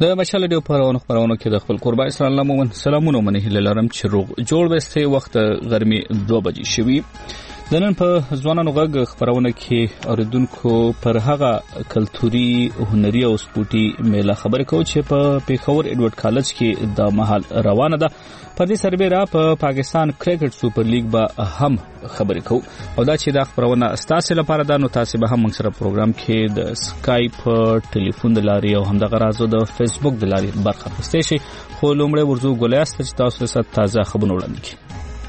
د مشال ډیو خبرونه کې د خپل قربا اسلام الله مومن سلامونه منه لرم چې روغ جوړ وسته وخت ګرمي 2 بجې شوي د نن په ځوانانو غږ خبرونه کې اوریدونکو پر هغه کلتوري هنري او سپورتي میله خبرې کوي چې په پیښور ایډورډ کالج کې د محل روانه ده. پر دې سربېره په پاکستان کرکټ سوپر لیګ به هم خبرې کوي او دا چې دا خبرونه ستاسو لپاره ده، نو تاسو به هم موږ سره پروګرام کې د سکایپ ټلیفون د لارې او هم د غرازو د فیسبوک د لارې برخه اخیستئ شئ. خو لومړی ورځو ګولیاست چې تاسو سره تازه خبرونه وړاندې کړي.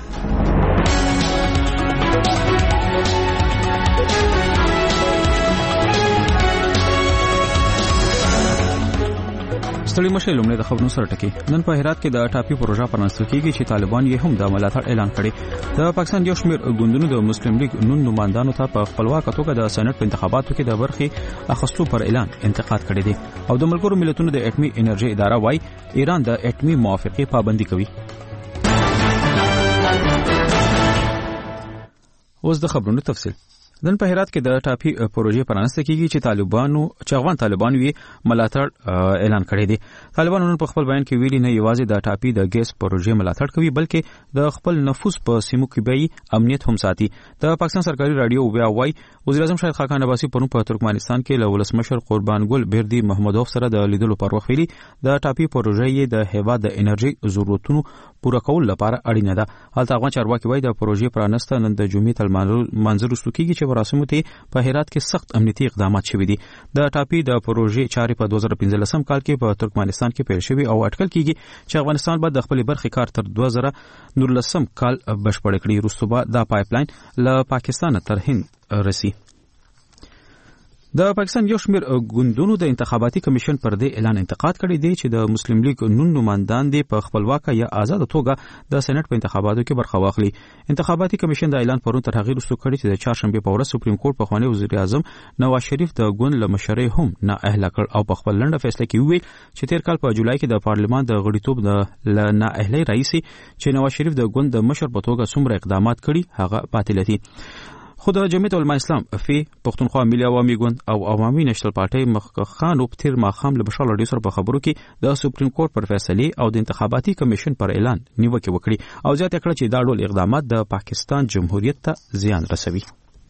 ستړي مشه لومړی د خبرونو سره ټکی. نن په هرات کې د ټاپي پروژه پرانستل کیږي چې طالبان یې هم د ملاتړ اعلان کړي. د پاکستان یو شمېر ګوندونو د مسلم لیگ نون نمائندانو ته په خپلواک توګه د سېنات په انتخاباتو کې د برخې اخیستو پر اعلان انتقاد کړی دی او د ملګرو ملتونو د اټومي انرژي اداره وايي ایران د اټومي موافقې پابندي کوي. اوس د خبرونو تفصیل. نن په هرات کې د ټاپي پروژې پرانستل کیږي چې افغان طالبانو یې ملاتړ اعلان کړی دی. طالبانو نن په خپل بیان کې ویلي نه یوازې د ټاپي د ګیس پروژې ملاتړ کوي بلکې د خپل نفوذ په سیمو کې به امنیت هم ساتي. د پاکستان سرکاري رادیو بیا وايي وزیر اعظم شاهد خاقان عباسي پرون په ترکمنستان کې له ولسمشر قربان ګل بیردي محمدوف سره د لیدلو پر وخت ویلي د ټاپي پروژې یې د هیواد د انرژي ضرورتونو پوره کول لپاره اړینه ده. حالت افغان چارواکي وايي د پروژې پرانسته نن د جمعې تل منځ وروسته کیږي چې مراسمو ته په هرات کې سخت امنیتي اقدامات شوي دي. د ټاپي د پروژې چارې په 2015 کال کې په ترکمنستان کې پیل شوي او اټکل کیږي چې افغانستان به د خپل برخې کار تر 2019 کال بشپړ کړي. وروسته به دا پایپلاین له پاکستان تر هند رسي. د پاکستان یو شمېر ګوندونو د انتخاباتي کمیشن پر دې اعلان انتقاد کړی دی چې د مسلم لیگ نون نمائندان دي په خپلواک یا آزاد توګه د سېنات په انتخاباتو کې برخه واخلي. انتخاباتي کمیشن د اعلان پرون تر هغه وروسته کړی چې د چهارشنبه په ورځ سپریم کورټ په خوانی وزیر اعظم نواز شریف د ګوند له مشرۍ هم نه اهله کړ او په خپل لنډه فیصله کې ویل چې تیر کال په جولای کې د پارلمان د غړیتوب د نه اهلۍ رئیس چې نواز شریف د ګوند د مشر په توګه څومره اقدامات کړي هغه باطل دي. خو د جمعیت علماء اسلام فی پښتونخوا ملي عوامي ګوند او عوامي نېشنل پارټي مخکخانو په تیر ماښام له بشار لډي سره په خبرو کې د سپریم کورټ پر فیصله او د انتخاباتي کمیشن پر اعلان نیوکه وکړي او ځکه کړه چې دا ډول اقدامات د پاکستان جمهوریت ته زیان رسوي.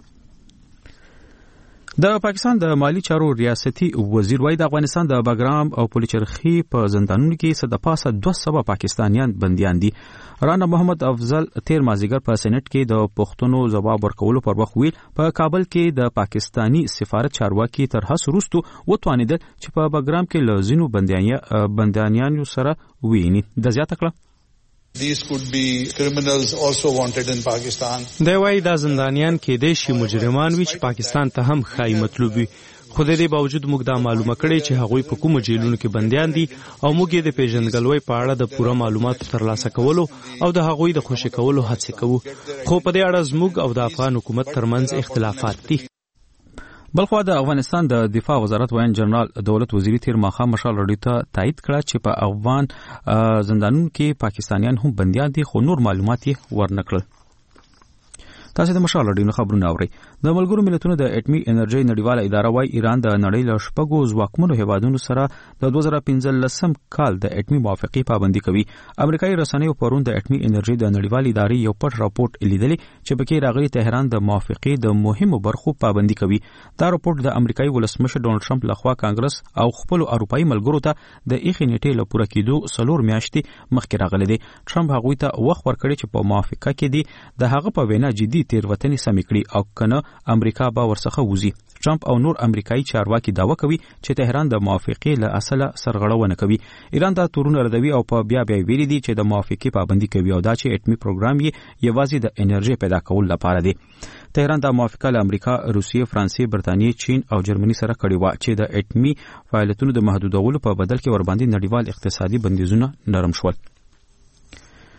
د پاکستان د مالی چارو ریاستي وزیر وايي د افغانستان د باګرام او پولیچرخي په زندانونو کې صد پاسه 200 پاکستانیان بنديان دي. رانا محمد افضل تیر مازیګر په سېنات کې د پښتنو جواب ورکولو پر وخت ویل په کابل کې د پاکستانی سفارت چارواکي تر هڅو وروسته وتوانیدل چې په باګرام کې لزینو بنديانانو سره ویني د زیاته کړه. These could be criminals also wanted in Pakistan. دا وایي دا زندانیان کې د شي مجرمان وي چې پاکستان ته هم خای مطلوب وي. خو د دې باوجود موږ دا معلومه کړې چې هغوی په کومو جیلونو کې بنديان دي او موږ یې د پیژندګلوۍ په اړه د پوره معلوماتو ترلاسه کولو او د هغوی د خوشي کولو هڅه کوو. خو په دې اړه زموږ او د افغان حکومت ترمنځ اختلافات دي. بلخوا د افغانستان د دفاع وزارت وین جنرال دولت وزیری تیر ماښام مشال رډی ته تایید کړه چې په افغان زندانونو کې پاکستانیان هم بنديان دي خو نور معلومات یې ورنکړل. تاسو د مشال رډی خبرونه اورئ. د ملګرو ملتونو د اټومي انرژي نړیواله اداره وايي ایران د نړۍ له شپږو ځواکمنو هیوادونو سره د 2015 کال د اټومي موافقې پابندي کوي. امریکایي رسنیو پرون د اټومي انرژي د نړیوالې ادارې یو پټ راپورټ لیدلی چې پکې راغلي تهران د موافقې د مهمو برخو پابندي کوي. دا راپورټ د امریکایي ولسمشر ډونالد ټرمپ لخوا کانګرس او خپل اروپایي ملګرو ته د ایخي نیټې له پوره کېدو 4 میاشتې مخکې راغلی دی. ټرمپ هغوی ته وخت ورکړی چې په موافقه کې دي د هغه په وینا جدي تیروتنې سمې کړي او کنه امریکا به ورڅخه وځي. ټرمپ او نور امریکایي چارواکي دعوه کوي چې تهران د موافقې له اصله سرغړونه کوي. ایران دا تورونه ردوي او په بیا ویلي دي چې د موافقې پابندي کوي او دا چې اټومي پروګرام یې یوازې د انرژي پیدا کول لپاره دی. تهران د موافقه له امریکا، روسیې، فرانسې، برتانیې، چین او جرمني سره کړې و چې د اټومي فعالیتونو د محدودولو په بدل کې ورباندې نړیوال اقتصادي بندیزونه نرم شول.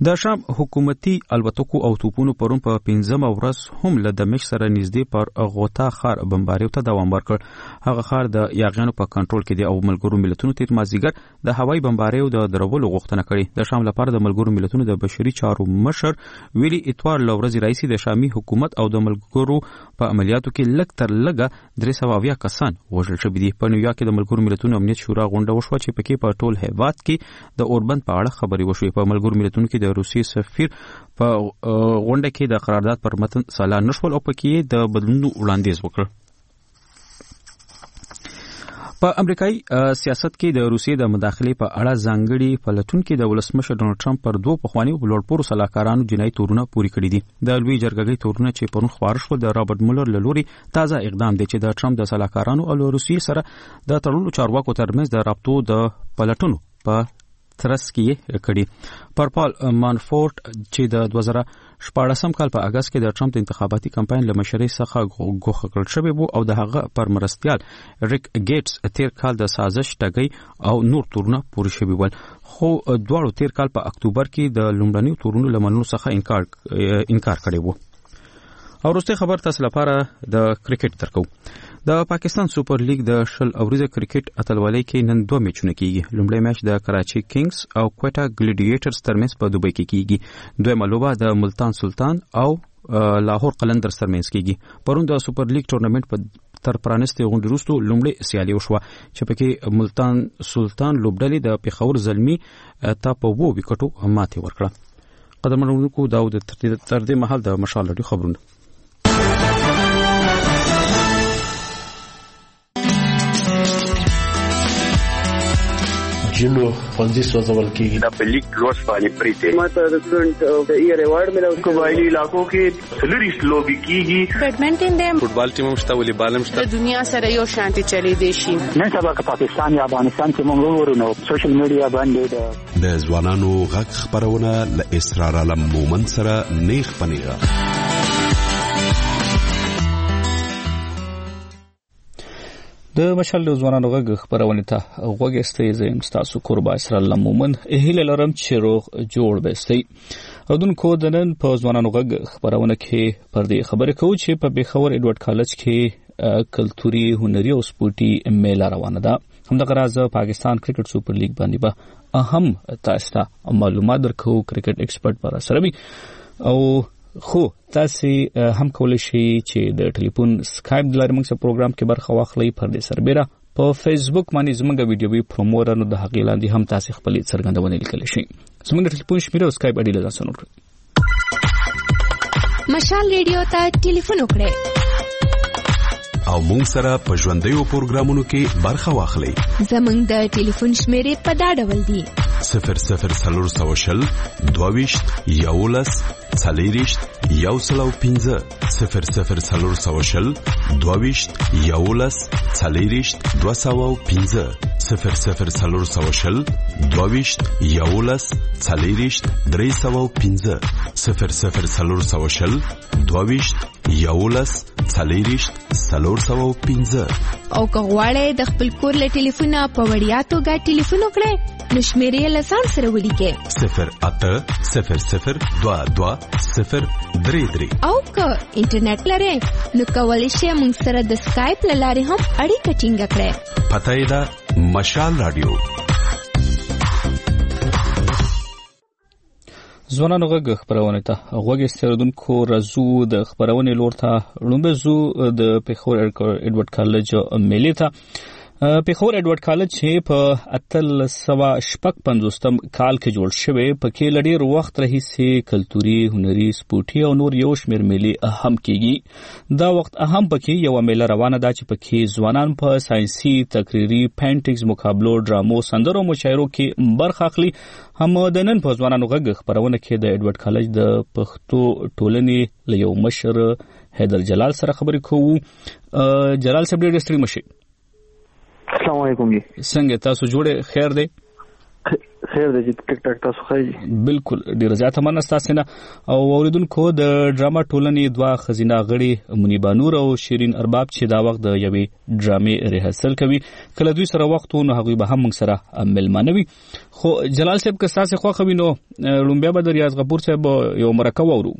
د شام حکومتي الوتکو او توپونو پرون په 15 ورځ هم له دمشق سره نږدې پر غوتا خار بمباریو ته دوام ورکړ. هغه خار د یاغیانو په کنټرول کې دی او ملګرو ملتونو تیر مازیګر د هوایي بمباریو د درولو غوښتنه کړې. د شام لپاره د ملګرو ملتونو د بشري چارو مشر ویلي اتوار لورځ رئیس د شامي حکومت او د ملګرو په عملیاتو کې لږ تر لږه 300 کسان وژل شوي دي. په نیویارک کې د ملګرو ملتونو امنیت شورا غونډه وشوه چې پکې په ټول هیواد کې د اوربند په اړه خبرې وشوې. په ملګرو ملتونو کې د روسیې سفیر په غونډه کې د قرارداد پر متن سلا نشول او پکې د بدلونونو وړاندیز وکړ. په امریکایي سیاست کې د روسیې د مداخلې په اړه ځانګړي پلټونکو د ولسمشر ډونالد ټرمپ پر دوه پخوانیو لوړپوړو سلاکارانو جنایي تورونه پوري کړی دي. د لوی جرګې تورونه چې پرون خبر شو د رابرټ مولر له لوري تازه اقدام دی چې د ټرمپ د سلاکارانو او روسیې سره د تړلو چارواکو ترمنځ د رابطو د پلټونو په ترڅ کې کړي. پر پال مانفورت چې د 2014 کال په اگست کې د ټرمپ د انتخاباتي کمپاین له مشرۍ څخه ګوښه کړل شوی وو او د هغه پر مرستيال ریک ګیټس تیر کال د سازش ټګي او نور تورونه پوری شوی ول. خو دواړو تیر کال په اکتوبر کې د لومړنیو تورونو لمنلو څخه انکار کړی وو. او وروسته خبر تاسو لپاره د کرکټ ترکو. د پاکستان سوپر لیګ د شل اوریزه کرکټ اتلولۍ کې نن 2 میچونه کیږي. لومړی میچ د کراچي کینګز او کوټا ګلیډیټرز ترمنځ په دوبۍ کې کیږي. دویمه لوبه د ملتان سلطان او لاهور قلندرز ترمنځ کیږي. پرون د سوپر لیګ ټورنمنت په تر پرانستې غونډې وروسته لومړی سیالي وشوه چې پکې ملتان سلطان لوبډلې د پیښور زلمی ته په 2 وکټو ماتې ورکړه. قدرمنونکو داود تر دې مهال د مشال لري خبرونه. جنو فنزي سوزول کیږي د پلیک روز باندې پریته ماته د سټډنټ ایئر ایوارډ ملو قبایلی علاقو کې سلریس لوبي کیږي. بیډمنټن د فوټبال ټیم مشته ولې بالم شته. د دنیا سره یو شانتي چلی دی شي. نن سبا که پاکستان یا افغانستان کې موږ ورونو سوشل میډیا باندې د ځوانانو غږ خبرونه ل اسرار علم مومن سره نیخ پنیغه. د مشال ځوانانو غږ خبرونه ته غوږستې زم تاسو قربا اسرار علم مومن اهله لرم چې روغ جوړ بستي. اودونکو د نن په ځوانانو غږ خبرونه کې پر دې خبرې کوو چې په بیخور ایډورډ کالج کې کلتوري هنري او سپورتي میله روانه ده. همدغه راز پاکستان کرکټ سوپر لیګ باندې به اهم تاسو ته معلومات درکو. کرکټ ایکسپرت پر سره او خو تاسو هم کولای شئ چې د ټلیفون سکایپ د لارې موږ سره پروګرام کې برخه واخلئ. پر دې سربېره په فیسبوک باندې زموږ ویډیووي پرومورانو د حق لاندې هم تاسو خپل څرګندونه لیکلی شئ. زموږ ټلیفون شمیره او سکایپ اډي له ځان سره مشال ریډیو ته ټلیفون وکړئ او موږ سره په ژوندیو پروګرامونو کې برخه واخلئ. زموږ د ټلیفون شمیرې په دا ډول دي: 0040 22 11 40 105 0040 22 11 40 205 0040 22 11 40 305 0040 22 11 40 305. او که غواړئ د خپل کور له ټلیفونه په وړیا توګه ټلیفون وکړئ نو شمیرې له ځان سره ولیکئ 080022 او که انټرنیټ لرئ نو کولی شئ موږ سره د سکایپ له لارې هم اړیکه ټینګه کړئ. پته یې ده مشال رادیو. ځوانانو غږ خبرونه ته غوږستېدونکو رازو د خبرونه لور ته لومبه زو د پیښور ایډورډ کالج ملي ته. پیښور ایډورډ کالج چې په 1855 کال کې جوړ شوی پکې لډیر وخت راهیسې کلتوري هنري سپورتي او نور یو شمېر ملي اهم کیږي. دا وخت اهم پکې یو میله روانه ده چې پکې ځوانان په ساينسي تقریري پینټینګز مقابلو ډرامو سندرو مشاعرو کې برخه اخلي. هم د نن په ځوانانو غږ خبرونه کې د ایډورډ کالج د پښتو ټولنې له یو مشر حیدر جلال سره خبرې کوو. جلال صاحب ډېر ستړي مشي. السلام علیکم جی. څنګه تاسو جوړه خیر دی؟ خیر دی چې ټیک ټاک تاسو خایي. بالکل ډیر زیاته مننه تاسو نه. او اوریدونکو د ډراما ټولنې دوه خزینه غړي منیبا نور او شیرین ارباب چې دا وخت د یوې ډرامې ریهرسل کوي کله دوی سره وخت نو هغه به هم موږ سره ملمانه وي. خو جلال صاحب که تاسو خو خوینو لومبیا به د ریاض غفور صاحب یو مرکه وورو.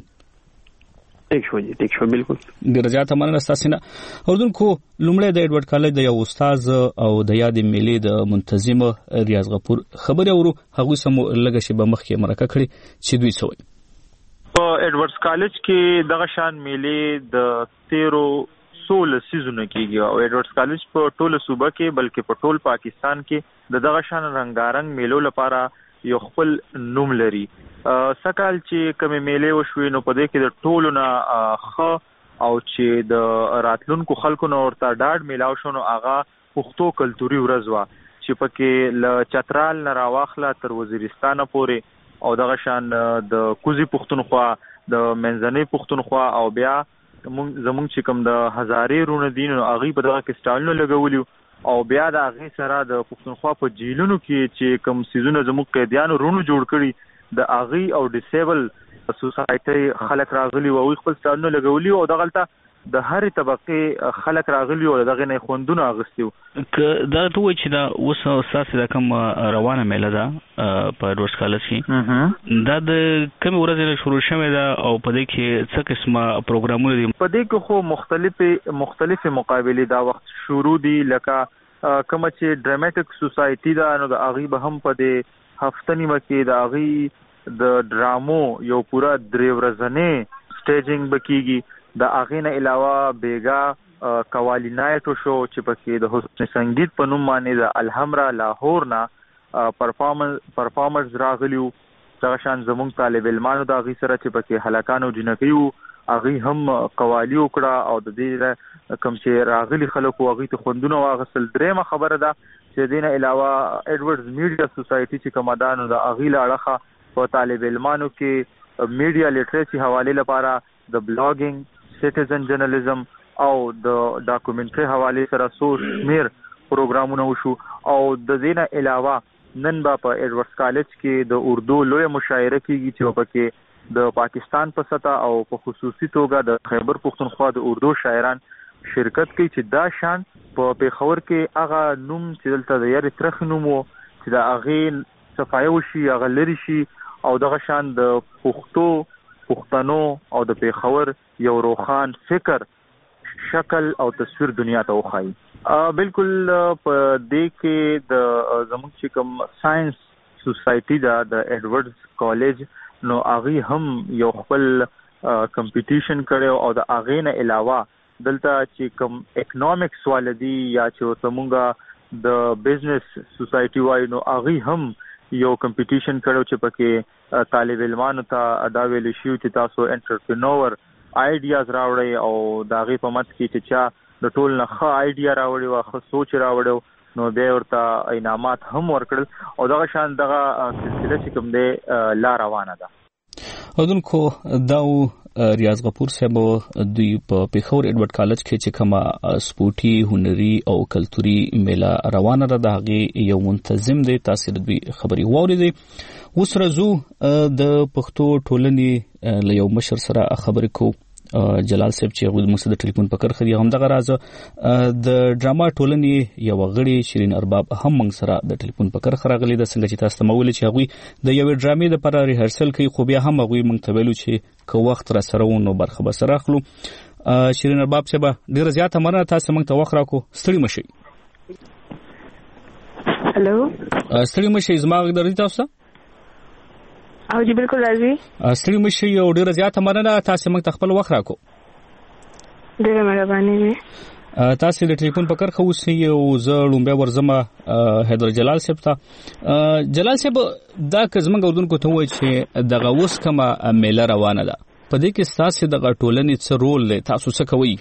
ټیک شو بالکل ډیر زیاته مننه تاسو نه. اوریدونکو لومړی د ایډورډ کالج د یو استاد او د یادې میلې د منتظم ریاض غفور خبرې ورو هغه سم لګه شی به مخکې مرکه کړي چې دوی سوي په ایډورډ کالج کې دغه شان میلې د 13 سیزونه کېږي او ایډورډ کالج په ټوله صوبه کې بلکې په ټول پاکستان کې دغه شان رنگارنګ میلو لپاره یو خپل نوم لري. سکهال چې کومې میلې وشوي نو په دې کې د ټولو نه ښه او چې د راتلونکو خلکو نو ورته ډاډ میلاو شو نو هغه پښتو کلتوري ورځ وه چې پکې له چترال نه راواخله تر وزیرستانه پورې او دغه شان د کوزي پښتونخوا د منځنۍ پښتونخوا او بیا زمونږ چې کوم د هزارې رونه دي نو هغې په دغه کې سټالونه لګولي او بیا د هغې سره د پښتونخوا په جیلونو کې چې کوم سیزونه زموږ قیدیانو رونو جوړ کړي د هغې او ډیسیبل سوسایټي خلک راغلي او هغوی خپل سټالونه لګولي او دغلته د هرې طبقې خلک راغلي او دغې نه یې خوندونه اخیستي وو. دا ته وایي چې دا اوس ستاسې دا کوم روانه میله ده په ایډورډ کالج کې دا د کومې ورځې نه شروع شوې ده او په دې کې څه قسمه پروګرامونه دي؟ په دې کې خو مختلفې مقابلې دا وخت شروع دي لکه کومه چې ډرامټیک سوسایټي ده نو د هغې به هم په دې هفته نیمه کې د هغې د ډرامو یو پوره 3 ورځنۍ سټیجینګ به کېږي. د هغې نه علاوه بیګا قوالی نایټ شو چې پکې د حسن سنگیت په نوم باندې د الحمرا لاهور نه پرفارمرز راغلیو. دغه شان زموږ طالب علمانو د هغې سره چې پکې هلکان او جنکۍ وو هغې هم قوالي وکړه او د دې کوم چې راغلي خلکو هغې ته خوندونه واخیستل. درېیمه خبره ده چې دې نه علاوه ایډورډز میډیا سوسایټي چې کومه ده نو د هغې له اړخه په طالب علمانو کې میډیا لیټریسي حوالې لپاره د بلاګینګ سټیزن جرنالیزم او د ډاکومنټري حوالې سره څو شمیر پروګرامونه وشو او د دې نه علاوه نن به په ایډورډ کالج کې د اردو لویه مشاعره کېږي چې پکې د پاکستان په سطح او په خصوصي توګه د خیبر پښتونخوا د اردو شاعران شرکت کوي چې دا شان په پیښور کې هغه نوم چې دلته د یاري ترخ نوم و چې د هغې صفایه وشي هغه لرې شي او دغه شان د پښتنو او د پیښور یو روښان فکر شکل او تصویر دنیا ته وښایي. بالکل په دې کې د زموږ چې کوم ساينس سوسایټي ده د ایډورډز کالج نو هغې هم یو خپل کمپټیشن کړی او د هغې نه علاوه دلته چې کوم اکنامکس والدي یا چې ورته مونږه د بزنس سوسایټي وایو نو هغې هم یو کمپټیشن کړو چې پکې طالب علمانو ته دا ویل شي چې تاسو انټرپرینور آیډیاز راوړئ او د هغې په منځ کې چې چا د ټول نه ښه آیډیا راوړی وه ښه سوچ راوړی نو بیا ورته انعامات هم ورکړل او دغه شان دغه سلسله چې کوم دی لا روانه ده. اودونکو دا ریاض غفور صاحب دوی په پیښور ایډورډ کالج کې چې کومه سپورټي هنري او کلتوري میله روانه ده د هغې یو منتظم دی. تاسو د دوی خبرې واورېدئ. اوس راځو د پښتو ټولنې له یو مشر سره خبرې کوو جلال صاحب چې هغه موږ د ټلیفون په کرخه دی همدغه راز د ډراما ټولنې یو غړي شیرین ارباب هم موږ سره د ټلیفون په کرخه راغلي د څنګه چې تاسو مول چې هغه د یو ډرامې د پر ریهرسل کوي خو بیا هم هغه موږ ته ویلو چې کو وخت را سره ونو برخه به سره اخلو. شیرین ارباب صاحب ډیر زیاته مننه تاسو موږ ته وخت راکو ستړي مشي. هلو ستړي مشي زما غږ درته تاسو او جی بالکل راځي ستړي مشي او ډیر زیاته مننه تاسو موږ ته خپل وخت راکو. ډیر مهرباني دي. تاسو د ټلیفون په کرخه اوسئ او زه لومبیا ورزمه حیدر جلال صاحب ته. جلال صاحب دا که زموږ اردوونکو ته وایي چې دغه اوس کومه میله روانه ده په دې کې ستاسو دغه ټولنې څه رول دی تاسو څه کوئ؟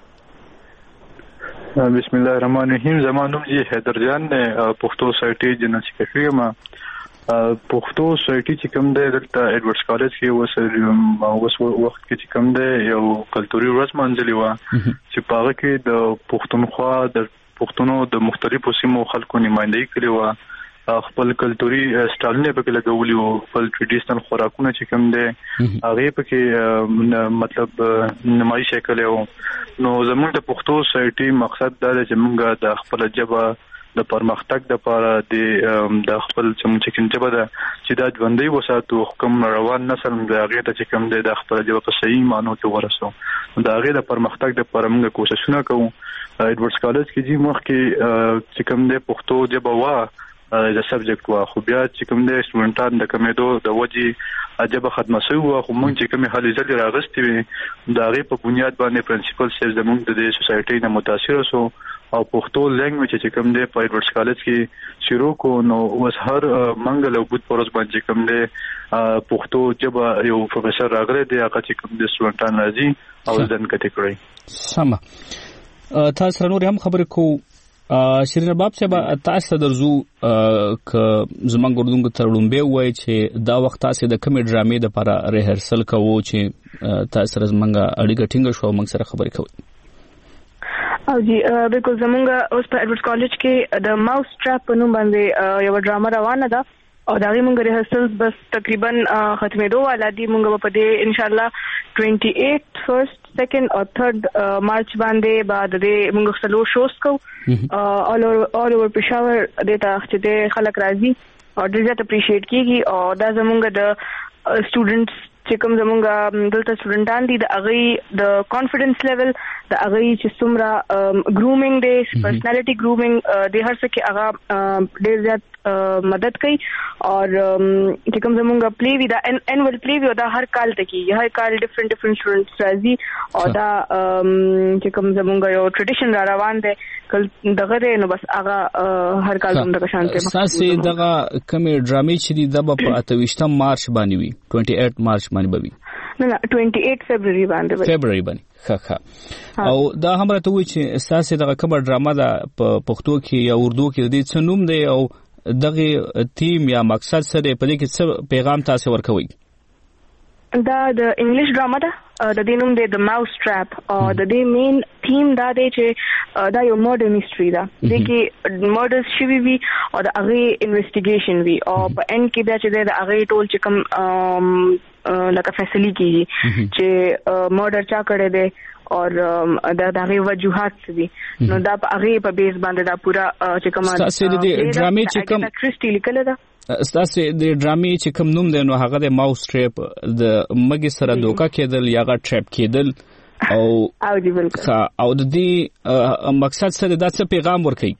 بسم الله الرحمن الرحیم. زما نوم حیدر جان دی پښتو سوسایټي جنرال سکرټري یم. پښتو سوسایټي چې کوم دی دلته ایډورډز کالج کې اوس وخت کې چې کوم دی یو کلتوري ورځ منځلې وه چې په هغه کې د پښتونخوا د پښتنو د مختلفو سیمو خلکو نمایندګي کړې وه خپل کلتوري سټایلونه په کې لګولي او خپل ټریډیشنل خوراکونه چې کوم دي هغه په کې مطلب نمایش کړي نو زموږ د پښتو سوسایټي مقصد دا دی چې موږ د خپل ژبه د پرمختګ لپاره د خپل چې ژبه ده چې دا ژوندۍ وساتو کوم روان نسل د هغه ته چې کوم دی د خپل ژبه په صحیح معنی کې ورسو د هغه د پرمختګ لپاره موږ کوششونه کوو ایډورډز کالج کې چې مخکې چې کوم دی پښتو ژبه وا د سبجیکټ وا خو بیا چې کوم دی سټوډنټان د کمیدو د وجې ژبه ختمه شوی و خو موږ چې کوم حالې ځلې راغستې وي د هغه په بنیاد باندې پرنسپل سیف زموږ د سوسایټي نه متاثر شو او پښتو لنګویج چې کوم دی په ایډورډز کالج کې شروع کو نو اوس هر منګل او بود پروز باندې کوم دی پښتو ژبه یو پروفیسور راغلی دی هغه چې کوم دی سټوډنټان راځي او ځن کته کړی سم تاسو نور هم خبرې کو شیرین باب صاحب تاسو درزو ک زمونږ ګردونکو ترلومبه وای چې دا وخت تاسو د کمی ډرامې د لپاره ریهرسل کوو چې تاسو زمونږ اړیکه ټینګ شو موږ سره خبرې کوي او جی بالکل زمونږ اوس په ایډورډز کالج کې د ماوس ټراپ په نوم باندې یو ډرامه روانه ده او دا موږ ریهرسل بس تقریبا ختمېدو والا دي موږ په دې ان شاء الله 28 فرست سیکنډ او تھرد مارچ باندې بعد دې موږ سلو شوز کو all over پېښور د ته چې خلک راځي او ډېر زیات اپریشیټ کیږي او دا زمونږ د سټوډنټس چې کوم زمونږ دلته سټوډنټان دي د هغه د کانفیډنس لیول د هغه چې څومره ګرومینګ دی پرسنالټي ګرومینګ د هر څه کې هغه ډېر زیات مدد کوي او چې کوم زمونږ پلی وی دا انوال پلی وی دا هر کال ته کیږي هر کال ډیفرنٹ سټوډنټس راځي او دا چې کوم زمونږ یو ټریډیشن را روان دی کله دغه نو بس هغه هر کال هم د شانته ساسي دغه کمی ډرامې چې دی د په 28 مارچ باندې وي 28 مارچ باندې بوي نه 28 فبرवरी باندې ښه او دا هم راته وی چې ساسي دغه کومه ډرامه ده په پښتو کې یا اردو کې د څه نوم دی او دغه تیم یا مقصد سره په دې کې څه پیغام تاسو ورکوي دا د انګلیش ډرامه ده د دې نوم دی د ماوس ټراپ او د دې مین تیم دا دی چې دا یو مرډر میسټری ده د کې مرډرز شوی وي او د هغه انویسټیګیشن وي او په ان کې دا چې د هغه ټول چې کوم لکه فیصله کیږي چې مرډر چا کړی دی او دا هغه وجوهات دي نو دا هغه په بیس باندې دا پورا چې کوم تاسو د ډرامې چې کوم کرسټي لیکل ده تاسو د ډرامې چې کوم نوم دی نو هغه د ماوس ټریپ د مګي سره دوکا کېدل یا غا ټریپ کېدل او دی بالکل او د دې مقصد سره دا څه پیغام ورکړي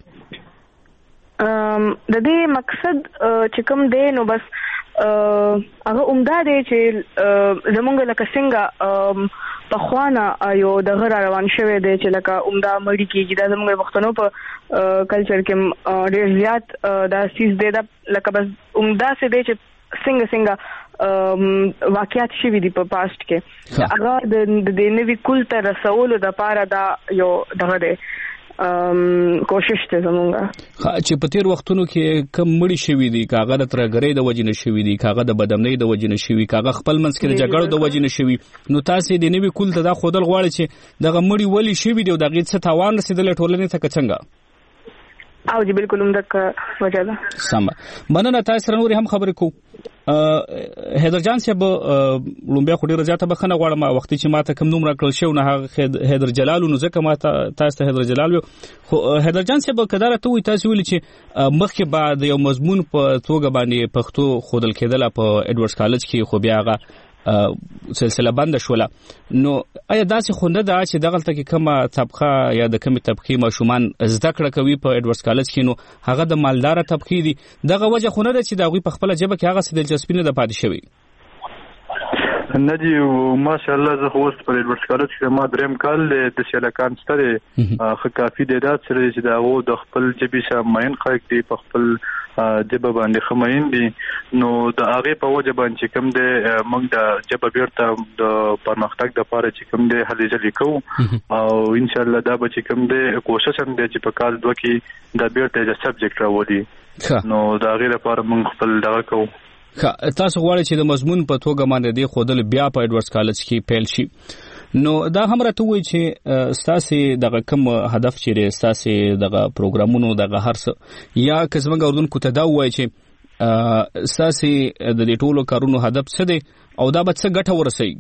د دې مقصد چې کوم دی نو بس هغه عمده دی چې زمونږ لکه څنګه په خوانه یو د غره روان شوی دی چې لکه عمده مړی کېږي دا زمونږ وختونو په کلچر کې ډېر زیات دا سیز دی دا لکه بس عمده څه دی چې څنګه واقعیت شوي دي په پاست کې هغه د نوي کل ته رسولو دپاره دا یو دغه دی کوشش ته زمونږه چې په تیر وختونو کې کم مړی شوی دي کاغه د ترګرې د وجنه شوی دي کاغه د بدمنۍ د وجنه شوی کاغه خپل منځ کې د جګړو د وجنه شوی نو تاسو د نوي کول ته دا خودل غواړي چې دغه مړی ولی شوی دی او دغه څه تاوان رسیدل ټولنې ته څنګه او جی بالکل عمدک وجه ده سم مننه تاسو نور هم خبرې کو حیدر جان صاحب لومبیا خو ډیره زیاته بخنه غواړم وخت چې ماته کوم نوم راکړل شو نه هغه حیدر جلال نو ځکه ماته تاسو حیدر جلال خو حیدر جان صاحب کدار ته وي تاسو ویل چې مخکې بعد یو مضمون په توګه باندې پښتو خودل کېدل په ایډورډز کالج کې خو بیا هغه سلسله بند شوله نو آیا داسې خونده ده چې دغه ته کې کومه طبقه یا د کومې طبقه ماشومان زده کړه کوي په ایډورډز کالج کې نو هغه د مالدار طبقه دي دغه وجه خونه ده چې دغه په خپل جبه کې هغه څه دلچسپي نه ده پاتې شوی نجی ماشاءالله زه خو په ایډورډز کالج کې ما دریم کال د شلکان ستاره خو کافي د دات سره چې داو د خپل جبي سماین خلک دی په خپل جبه باندې خماین دي نو د هغه په وجه باندې کوم د موږ د جبه بیرته د پرمختګ د لپاره چې کوم د هلي ځلې کو او ان شاء الله دا به چې کوم د کوشش هم دی چې په کال دوه کې د بیرته د سبجیکټ راوړي نو د هغه لپاره موږ خپل دغه کوو تاسو غواړئ چې د مضمون په توګه باندې د خودل بیا په ایډورډز کالج کې پیل شي نو دا هم راته وایي چې ستاسو دغه کوم هدف چې ستاسو دغه پروګرامونو دغه هر څه یا که زموږ اردوونکو ته دا وایي چې ستاسو د دې ټولو کارونو هدف څه دی او دا به څه ګټه ورسوي؟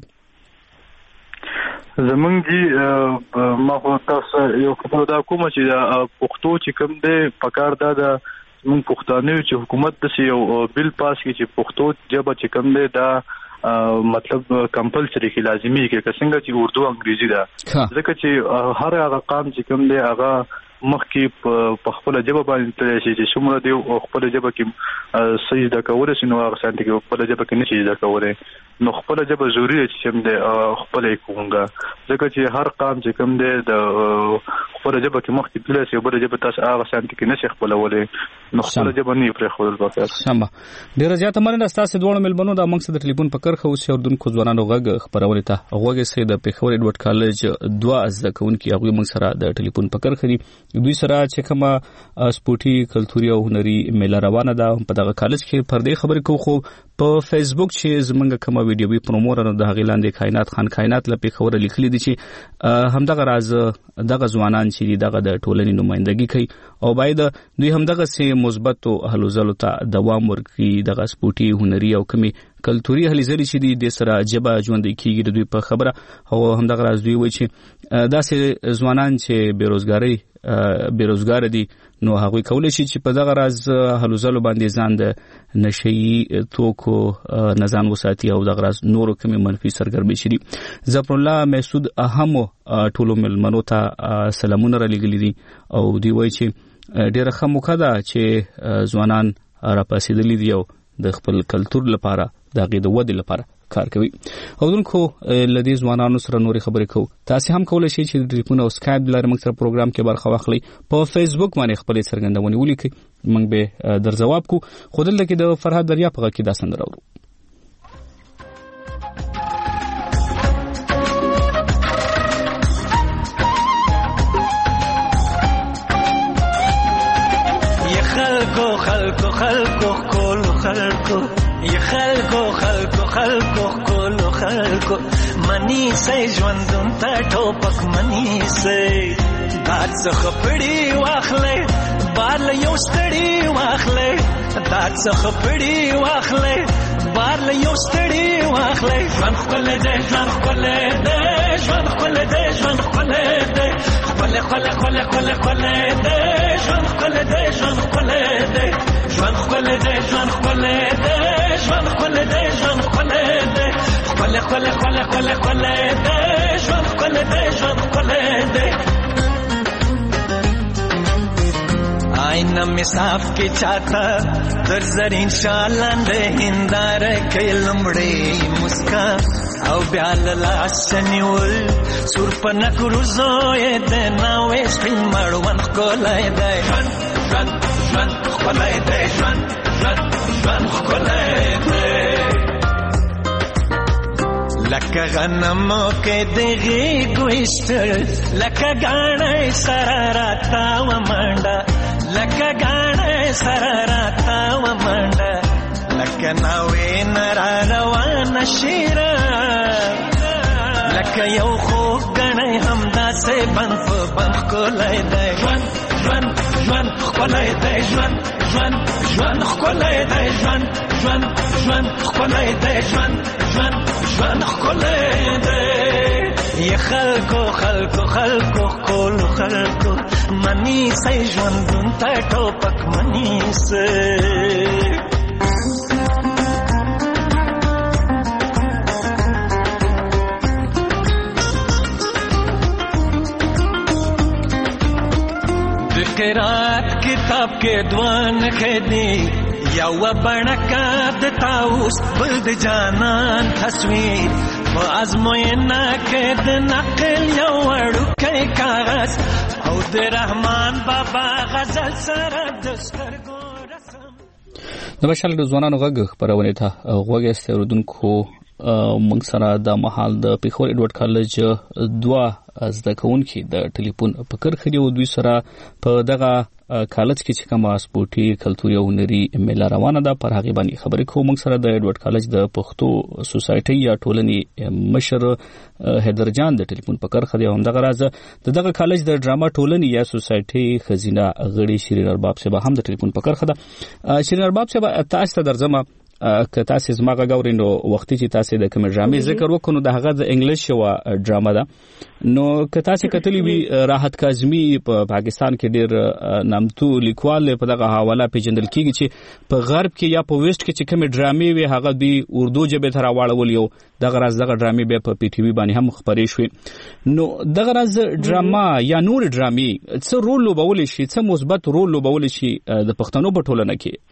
زمونږ دي ما خو تاسو یو خبره دا کومه چې پښتو چې کوم دی پکار دا د موږ پښتانه چې حکومت د یو بل پاس کې چې پښتو ژبه چې کوم دی دا مطلب کمپلسری کې لازمي کې څنګه چې اردو انګریزي ده ځکه چې هر هغه قام چې کوم دی هغه مخکې په خپل ژبه باندې تل شي چې څومره دی خپل ژبه کې صحیح د کول شي نو هغه سانتي کې خپل ژبه کې نشي د کولای نو خپل ژبه ضروري چې کوم دی خپل کومګه ځکه چې هر قام چې کوم دی د خپل ژبه کې مخکې تل شي بل ژبه تاسو هغه سانتي کې نشي خپلولې نو خپل ژبه نه پرې خول پکار سم ډیر زیات مننه تاسو دوه ملمنو د مقصد ټلیفون په کرخه اوس اردوونکو ځوانانو غږ خبرونه ته غوږه سي د پیښور ایډورډ کالج دوا ځکهونکو هغه موږ سره د ټلیفون په کرخه دي دوی سره چې کومه سپورتي کلتوري او هنري میله روانه ده په دغه کالج کې پر دې خبرې کو خو په فیسبوک چې زمونږ کومه ویډیو وی پروموټر د غیلاندې کائنات خان کائنات لپاره خبره لیکلې دي چې همدغه راز دغه ځوانان چې دغه د ټولنې نمائندګي کوي او باید دوی همدغه سي مثبت او هلو ځلو ته دوام ورکړي دغه سپورتي هنري او کومي کلتوري هلي ځلې چې د سره جبه ژوند کیږي د دوی په خبره او همدغه راز دوی وایي چې داسې ځوانان چې بیروزګار دي نو هغه کولای شي چې په دغه راز هلوزلو باندې ځان د نشئی توکو نزان وساتي او دغه راز نورو کومي منفي سرګرمي شي. ظفر الله محسود اهم ټولو ملمنو ته سلامونه را لګلې دي او دی وایي چې ډیره ښه موقع ده چې ځوانان راپاسېدلي دي او د خپل کلتور لپاره د هغې د ودې لپاره کار کوي. اودونکو لدی ځوانانو سره نورې خبرې کوو. تاسو هم کولای شئ چې د ټلیفون او سکایپ د لارې موږ سره پروګرام کې برخه واخلئ. په فیسبوک باندې خپلې څرګندونې ولیکئ موږ به در ځواب کو. خو دلته کې د فرهاد دریا په غږ کې دا سندره اورو. خلقو کولو خلقو یا خلقو کولو خلقو منی سي ژوندون ته ټوپک منی سي دات څخه پړی واخلې بار له یو ستړی واخلې دات څخه پړی واخلې بار له یو ستړی واخلې ژوند خپل دې ژوند خپل دې ژوند خپل دې ژوند خپل دې خپل دې ژوند خپل دې ژوند خپل دې ژوند خپل دې ژوند خپل دې ژوند خپل دې ژوند خپل دې خپل دې ژوند خپل دې ژوند خپل دې آئینہ میں صاف کے چاہتا در زرین شالان دے ہندار کے لمڑے مسکا او بیال لاسنیول سور پنک روزوئے دے ناوے سپین مروان خکولائے دے جوان خکولائے دے جوان خکولائے دے لکه غنمو کې دغې ګوشتل لکه ګاڼې سره راتا و منډه لکه ګاڼې سره راتا و منډه لکه ناوې نه را روانه شیره لکه یو خوږ ګڼی همداسې بند په بند ښکلی دی ژوند ښکلی دی ژوند ښکلی دی ژوند ښکلی دی ژوند ښکلی دی یا خلکو کولو خلکو منی سي ژوندون ته ټوپک منی سي قرات کتاب کې دوان خېدی یو بڼکا د تاوس بل د جانان تصویر په ازموینه کې د نقل یو وړوکی کاغذ او د رحمان بابا غزل سره د سترګو رسم. د مشال د ځوانانو غږ خبرونه ته غوږ استوردونکو موږ سره د محل د پیښور ایډورډ کالج دوا زده کوونکي د ټلیفون په کرخه دی او دوی سره په دغه کالج کې چې کوم سپورتي کلتوري او هنري میله روانه ده پر هغه باندې خبرې کوو. موږ سره د ایډورډ کالج د پښتو سوسایټي یا ټولنې مشر حیدر جان د ټلیفون په کرخه دی. هم دغه راز دغه کالج د ډراما ټولنې یا سوسایټي خزینه غړي شیرین ارباب صاحب هم د ټلیفون په کرخه ده. شیرین ارباب صاحب تاسو ته درځم که تاسو زما غاوري نو وختي چې تاسو د کوم ډرامې ذکر وکړو د هغه د انګلیش یو ډراما ده. نو که تاسو کتلی وی راحت کاظمی په پاکستان کې ډیر نامتو لیکوال په دغه حواله پیژندل کیږي چې په غرب کې یا په ویسټ کې چې کوم ډرامې وی هغه دی اردو ژبه ته راوړول یو دغه راز دغه ډرامې به په پی ټی وی باندې هم خبرې شوې. نو دغه راز ډراما یا نور ډرامې څه رول لوبول شي څه مثبت رول لوبول شي د پښتنو په ټولنه کې؟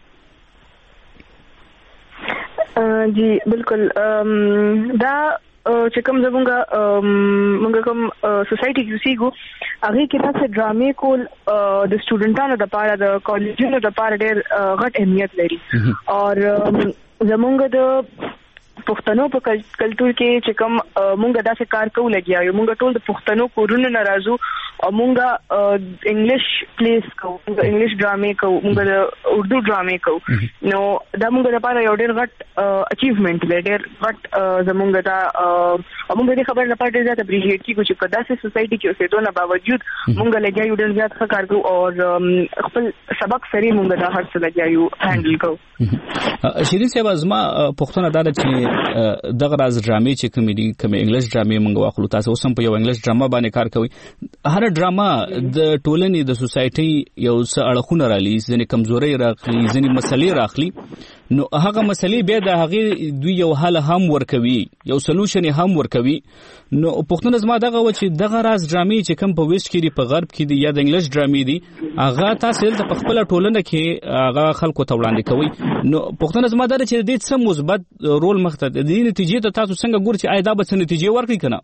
جی بالکل دا چې کوم زمونږ کوم سوسایټي کې اوسېږو هغې کې داسې ډرامې کول د سټوډنټانو دپاره د کالجونو دپاره ډېر غټ اهمیت لري. او زمونږ د پښتنو په کلتور کې چې کوم مونږ داسې کار کوو لګیا یو مونږ ټول د پښتنو کورونو نه راځو او مونږ انګلیش پلیس کوو مونږ انګلیش ډرامې کوو مونږ د اردو ډرامې کوو. نو دا مونږ لپاره یو ډېر غټ اچیومنټ دی ډېر غټ زمونږ دا مونږ دې خبر لپاره ډېر زیات اپریشیټ کیږو چې په داسې سوسایټي کې اوسېدو نه باوجود مونږ لګیا یو ډېر زیات ښه کار کوو او خپل سبق سره مونږ دا هر څه لګیا یو هینډل کوو. شیرین صاحب زما پښتنه دا چې دغه راز ډرامې چې کوم دي کوم انګلیش ډرامې موږ واخلو تاسو اوس هم په یو انګلیش ډراما باندې کار کوي. هر ډراما د ټولنې د سوسایټي یو څه اړخونه رالي ځینې کمزوري راخلي ځینې مسلې راخلي. نو هغه مسلې به د هغه دوی یو حل هم ورکوي یو سولوشن هم ورکوي. نو پښتون زما دغه و چې دغه راز ډرامې چې کوم په ویسټ کې دي په غرب کې دي یا د انګلیش ډرامې دي هغه تاسو ته په خپل ټولنه کې هغه خلکو ته وړاندې کوي. نو پښتون زما دا چې د دې څه مثبت رول مخته د دې نتیجې ته تاسو څنګه ګورئ چې آیا دا به څه نتیجې ورکړي کنه؟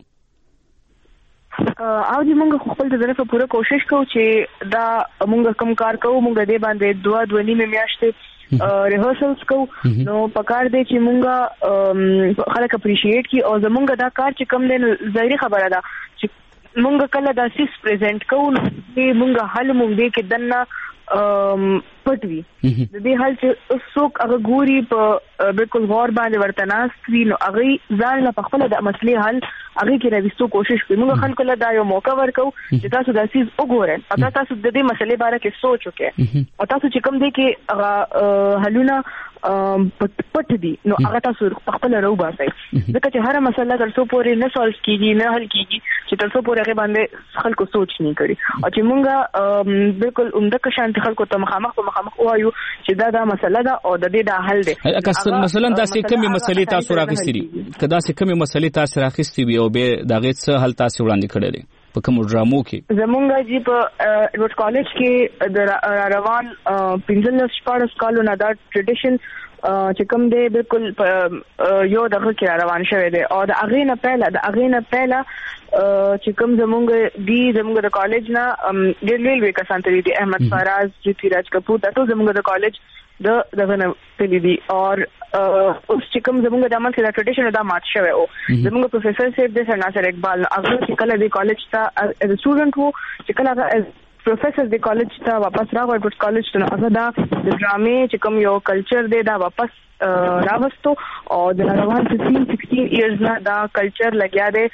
او دې مونږ خپل د طرفه پوره کوشش کوو چې دا مونږ کوم کار کوو مونږ دې باندې 2.5 میاشتې ریهرسلز کوو. نو پکار دی چې مونږ خلک اپریشیټ کی او زمونږ دا کار چې کوم دی ظاهري خبره ده چې مونږ کله دا سیس پریزنټ کوو چې مونږ حل مونږ دې کې دنه پټوي د دې حل چې څوک هغه ګوري په بالکل غور باندې ورته ناست وي نو هغه ځان له خپل د مسلې حل هغه کې راوستو کوشش کوي. موږ خلکو له دا یو موقع ورکو چې تاسو دا سیس وګورئ او تاسو د دې مسلې باره کې سوچ وکړئ او تاسو چې کوم دی کې هغه حلونه پټ دي نو هغه تاسو خپل راوباسئ ځکه چې هر مسله تر څو پورې نه سولف کیږي نه حل کیږي چې تر څو پورې هغه باندې خلکو سوچ نه کوي. او چې موږ بالکل عمده شانت خلکو ته مخامخ وایو چې دا مسله ده او د دې دا حل دی. مثلا تاسو کومه مسلې تاسو راغستې دي کدا تاسو کومه مسلې تاسو راغستې وي او به دا غي څه حل تاسو وړاندې کړی دی په کوم ډرامو کې؟ زمونږ جی په ایډورډ کالج کې د روان 15 کالو نه دا ټریډیشن چې کوم دی بالکل یو دغه کې روان شوی دی او د اغې نه پهله چې کوم زمونږ د کالج نه ډېر لوی کسان تللی دي احمد فراز پرتھویراج کپور دا ټول زمونږ د کالج دغه نه تللی دي. اور اوس چې کوم زمونږ د عمل کې دا ټریډیشن دا مات شوی او زمونږ پروفیسر صاحب د سر ناصر اقبال هغه چې کله د کالج ته ایز سټوډنټ وو چې کله هغه پروفیسر د کالج ته واپس راغی ایډورډ کالج ته هغه دا د ډرامې چې کوم یو کلچر دی دا واپس راوستو او د روان 16 ایئرز نه دا کلچر لګیا دی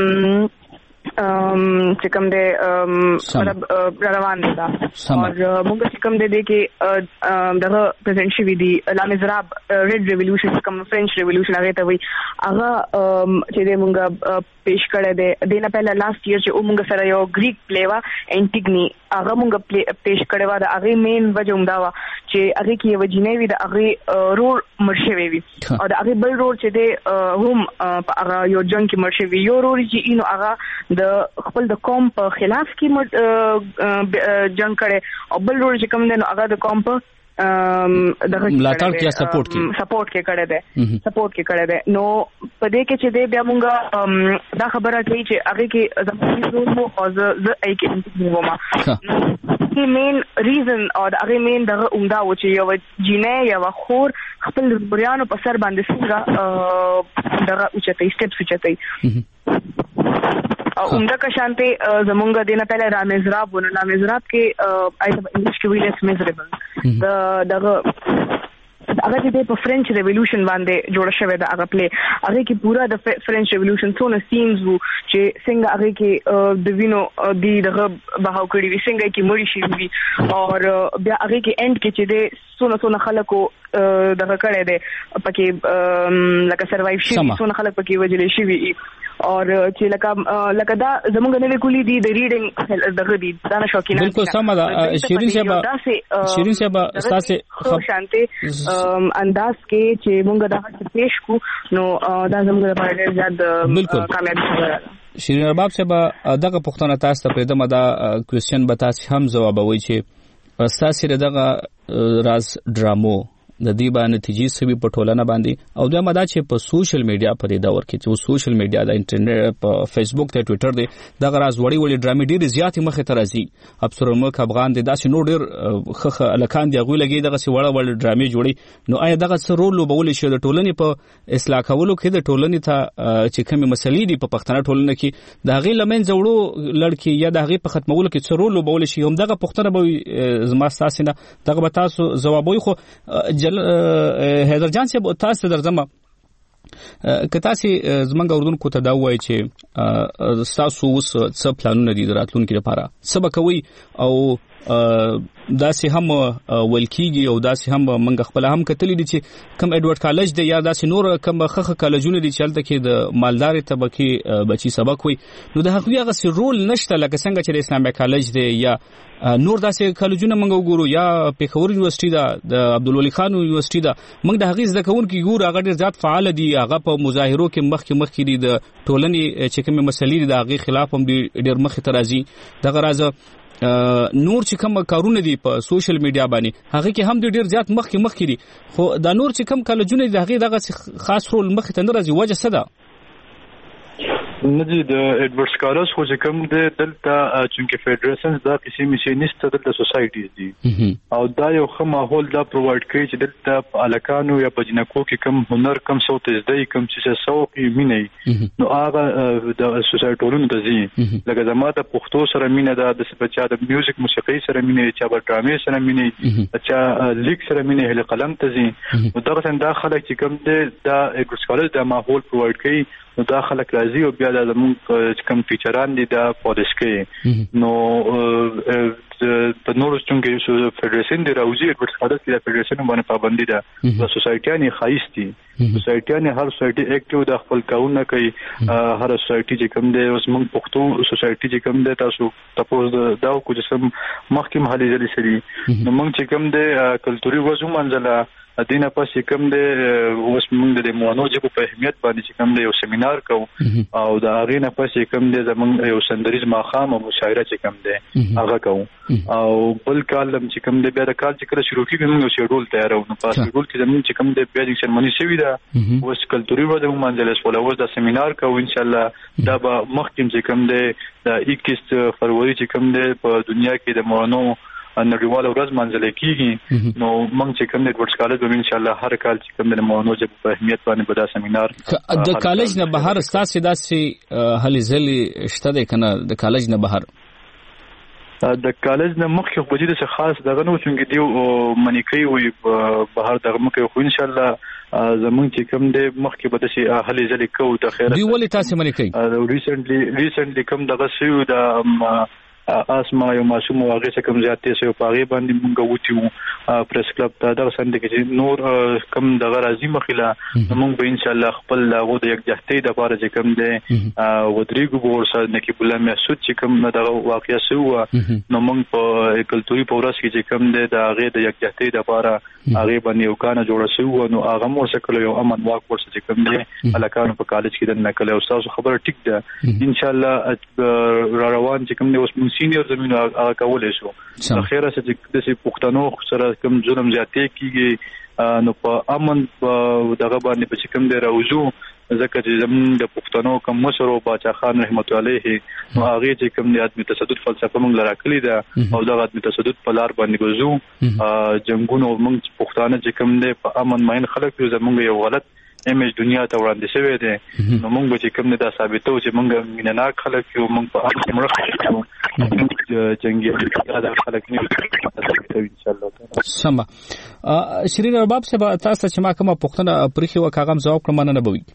چې کوم دی روان دی دا. اور موږ چې کوم دی کې دغه پریزنټ شوي دي لا میزراب ریډ ریولوشن کوم فرنچ ریولوشن هغه ته وایي هغه چې دی موږ پیش کړی دی. د نه پهله لاست ایئر چې موږ سره یو گریک پلی وا انټیګنی هغه موږ پیش کړی و د هغې مین وجه همدا وه چې هغې کې یوه جینۍ وي د هغې رور مړ شوی وي او د هغې بل رور چې دی هم په هغه یو جنګ کې مړ شوی یو رور چې نو هغه د خپل د قوم په خلاف کې جنگ کړي او بل رور چې کوم دی نو هغه د قوم په ملاتړ کې سپورټ کې کړی دی. نو په دې کې چې دی بیا مونږ دا خبره کوي چې هغې کې زموږ رول مو او زه ای کې وم هغه مین ریزن او هغه مین دغه عمده و چې یو جینې یا خور خپل بریانو په سر باندې څنګه دغه اوچتې سټیپس اوچتې او عمده کا شانته زمونږ دینه پہله رامیزراب ونه رامیزراب کې ایسا انګلیش کې ویل اس میزریبل دغه هغه چې په فرنچ ریولوشن باندې جوړ شوی دا هغه پلی هغه کې پورا د فرنچ ریولوشن څونه سینز وو چې څنګه هغه کې د وینو دی دغه بهاو کړی وي څنګه کې مړی شي وي او بیا هغه کې اند کې چې د څونه خلکو دغه کړی دی پکې لکه سروایو شي څونه خلک پکې وجلې شي وي او چې لکه دا زمونږ نه وکولې دي د ریډینګ دغه دي دا نه شوکینه بالکل سم ده شیرین صاحب تاسو شانته انداز کې چې مونږ دا پیش کو نو دا زموږ لپاره ډېر زیات کامیابی خبره ده. شیرین ارباب صاحب دغه پښتنه تاسو ته پرېدم دا کوېسچن به تاسو هم جوابوي چې تاسو دغه راز ډرامو د دې باندې نتیجې سوي په ټولنه باندې او دا مدا چې په سوشل میډیا په دې دور کې چې سوشل میډیا د انټرنیټ په فیسبوک ته ټوئیټر دی دغه راز وړي ډرامې ډېر زیات مخه ته راځي ابصر الملک افغان د داسې نو ډېر خخه الکان دی غوي لګي دغه وړه ډرامې جوړي نو آیا دغه څه رول لوبول شي د ټولنې په اصلاح کولو کې د ټولنې ته چې کومه مسلې دي په پښتنه ټولنه کې د هغې لمن زوړو لړکی یا د هغې په ختمولو کې څه رول لوبول شي هم دغه پښتنه به زما تاسو نه دغه تاسو جوابوي خو حیدر جان صاحب تاسو درځم که تاسو زمونږ اردوونکو ته دا وایي چې تاسو اوس څه پلانونه دي راتلونکي لپاره څه به کوئ او داسې هم ولکیږي او داسې هم منګ خپل هم کتلې دي چې کم ایډورډ کالج دی یا داسې نور کم خخه کالجونه دي چې هلته کې د مالداري طبقه بچي سبق وي نو د هغه رول نشته لکه څنګه چې د اسلامي کالج دی یا نور داسې کالجونه منګ وګورو یا پیښور یونیورسيټي دا د عبدالولي خان یونیورسيټي دا منګ د هغه ځکه کوونکي ګور هغه ډیر زیات فعال دي هغه په مظاهرو کې مخکې دي د ټولنې چې کومه مسلې دي د هغه خلاف هم ډیر مخ ته راځي دغه راز نور چې کوم کارونه دي په سوشل میډیا باندې هغه کې هم ډیر زیات مخکې دي خو دا نور چې کوم کالجونه دي هغه دغه خاص رول مخ ته نه راځي وجه څه ده ندی د ایډورډ سکالرز خو چې کوم د دلته چونکه فدریشنز دا قسم میشنست د سوسایټیز دي او دا یو ښه ماحول دا پرووایډ کوي چې دلته الکانو یا پجنکو کې کم هنر کم صوت زده کم چې سوق مینه نو هغه د سوسایټونو د زی لکه زما د پښتو سره مینه ده د بچا د میوزیک موسیقي سره مینه چې د ډرامې سره مینه چې لیک سره مینه هله قلم ته زی نو دا څنګه خلک چې کوم د ایډورډ سکالرز د ماحول پرووایډ کوي نو دا خلک راځي او بیا د زموږ کوم فیچران دي دا پالیش کوي نو په نورو څنګه یو فدریشن دی راوځي ایډورډ سکالرز د فدریشن باندې پابندي ده د سوسایټیانه خایستي سوسایټیانه هر سوسایټي اکټیو د خپل کارونه کوي هر سوسایټي چې کوم دی اوس موږ پښتو سوسایټي چې کوم دی تاسو دا کو چې سم مخکې محلي ځلې سړي نو موږ چې کوم دی کلتوري وځو منځله دینه پس کوم دی اوس موږ د موانو جبو په اهمیت باندې چې کوم دی یو سیمینار کوو او دا هغه نه پس کوم دی زموږ یو سندریز ماخام او مشاعره چې کوم دی هغه کوو او بل کالم چې کوم دی بیا د کال چې کله شروع کیږي موږ شیډول تیارو نو په شیډول کې زموږ چې کوم دی بیا د سرمنی شوی دا اوس کلتوري وځو منځله سول اوس د سیمینار کوو ان شاء الله دا به مخکې چې کوم دی د 21 فروری چې کوم دی په دنیا کې د موانو نړیواله ورځ منځله کیږي نو موږ چې کوم د ایډورډ سکالرز به ان شاء الله هر کال چې کوم د موانو جب په اهمیت باندې به دا سیمینار د کالج نه بهر تاسو داسې هلي ځلې شته ده کنه د کالج نه بهر د کالج نه مخکې خو بجې څه خاص دغه نو چې دیو منیکي وي بهر دغه مکه خو ان شاء الله زمونږ چې کوم د مخکې به د هلي ځلې کو د خیرات دی ولې تاسو منیکي ریسنټلی کوم دغه سیو د اسما یو ماشوم واغې څخه کم زیاتې سو پاغي باندې مونږ وټیو پریس کلب ته دا سند کې نور کم دغه راځي مخله مونږ به ان شاء الله خپل لاغو د یک جهتي د لپاره چې کم دی ودریګو ورسره نکیب الله محسود چې کم دغه واقعیا سو نو مونږ په کلتوري پورس کې چې کم دی د هغه د یک جهتي د لپاره هغه باندې یو کانه جوړ شو نو هغه مو څه یو امن واک ورسره چې کم دی الکانو په کالج کې د نکله او تاسو خبره ټیک ده ان شاء الله روان چې کم دی اوس سینیئر زمينو هغه کولای شو اخیرا چې د پښتنو سره کوم ظلم زیاتې کیږي نو په امن دغه باندې په کوم دی راوځو ځکه چې زموږ د پښتنو کوم مشر او باچا خان رحمت الله علیه هغه چې کوم د عدم تشدد فلسفه موږ لرا کړی ده او د عدم تشدد په لار باندې ګرځو جنگونو موږ پښتانه چې کوم د په امن ماین خلک یو زموږ یو غلط ایمیج دنیا ته وړاندې شوی دی نو موږ چې کوم دا ثابتو چې موږ مینناک خلک یو موږ په امن مرخ جنگي دا خلک نه ان شاء الله. سم شیرین رباب صاحب تاسو چې ما کومه پښتنه پرخي وکاغم جواب کړم نه بوي.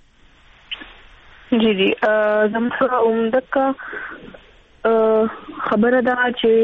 جی زموږه عمدکه خبره ده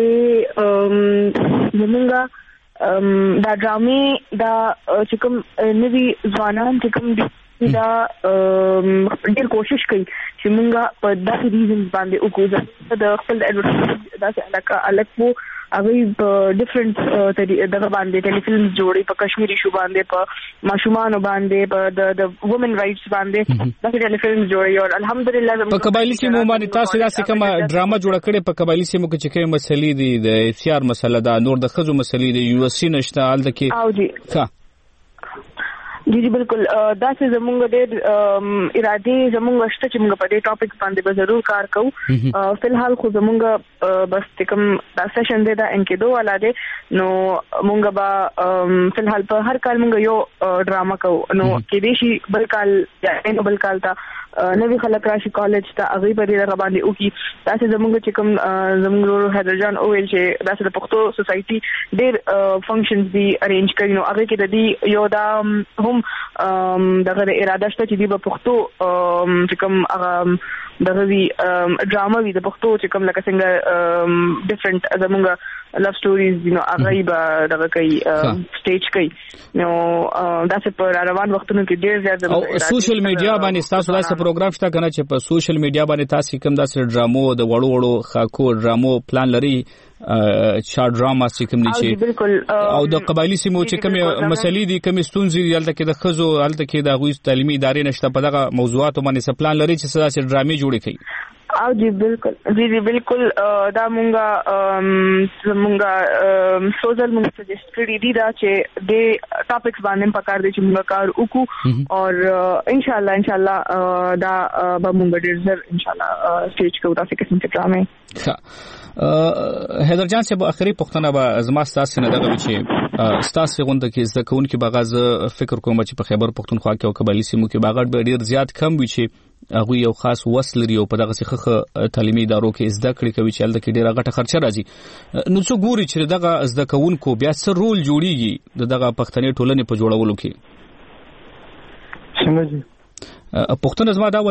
چې زمونږه دا ډرامې دا چې کوم نوی ځوانان چې کوم دا ډېر کوشش کوي چې مونږه په داسې ریزنز باندې وکړو د خپل ایډورټایزمنټ داسې علاقه الګ وو هغه په ډیفرنٹ دغه باندې ټیلیفلمز جوړي په کشمیری شو باندې په ماشومان باندې په د وومن رائټس باندې داسې ټیلیفلمز جوړي او الحمدلله په قبایلی سیمو باندې تاسو داسې کومه ډراما جوړه کړې په قبایلی سیمو کې چې کومه مسلې دي د اختیار مسله ده نور د خزو مسلې دي یو اس نشته الته کې او جی ښه جی بالکل دا چې زمونږ ډېر ارادي زمونږ شته چې موږ په دې ټاپک باندې به ضرور کار کوو. فلحال خو زمونږ بس کوم دا سیشن دی دا انکیدو والا دی نو موږ به فلحال په هر کال موږ یو ډراما کوو نو کې دې شي بل کال یا بل کال ته نوی خلک راشي کالج ته هغه په دې رغ باندې وکي دا چې زمونږ چې کوم زمونږ حیدر جان اویل چې دا د پښتو سوسایټي ډېر فنکشنز دي ارینج کړي نو هغه کې د دې یو دا دغه اراده شته چې دی په پښتو چې کوم هغه دغه وی ډراما وی د پښتو چې کوم لکه څنګه ډیفرنٹ زمونږ لوف سټوریز نو هغه به دغه کوي سټیج کوي نو دا څه په روان وختونو کې ډیر زیات او سوشل میډیا باندې تاسو داسې پروګرام شته کنه چې په سوشل میډیا باندې تاسو کوم داسې ډرامو د وړو خاکو ډرامو پلان لري شارټ ډراما چې کوم نشي او د قبایلی سیمو چې کوم مسلې دي کوم ستونزې دي الته کې د خزو الته کې د غوښ تعلیمي ادارې نشته په دغه موضوعات باندې پلان لري چې داسې ډرامې جوړې کړي. او جی بالکل دا مونږه سوزل مونږ سجست کړی دي دا چې د ټاپکس باندې پکار دي چې مونږ کار وکړو او ان شاء الله دا به مونږ ډیر زر ان شاء الله سټیج کوو تاسو کې څنګه ډرامې. حیدر جان صاحب اخري پښتنه به زما تاسو نه دغه چې تاسو غونډه کې زده کوونکي باغاز فکر کوم چې په خیبر پښتونخوا کې او قبایلی سیمو کې باغړ به ډیر زیات کم وي چې هغه یو خاص وسل لري او په دغه څخه تعلیمي ادارو کې زده کړې کوي چې الته کې ډیره غټه خرچه راځي نو څو ګوري چې دغه زده کوونکو بیا څه رول جوړیږي دغه پښتني ټولنې په جوړولو کې. څنګه جی پښتون زما دا و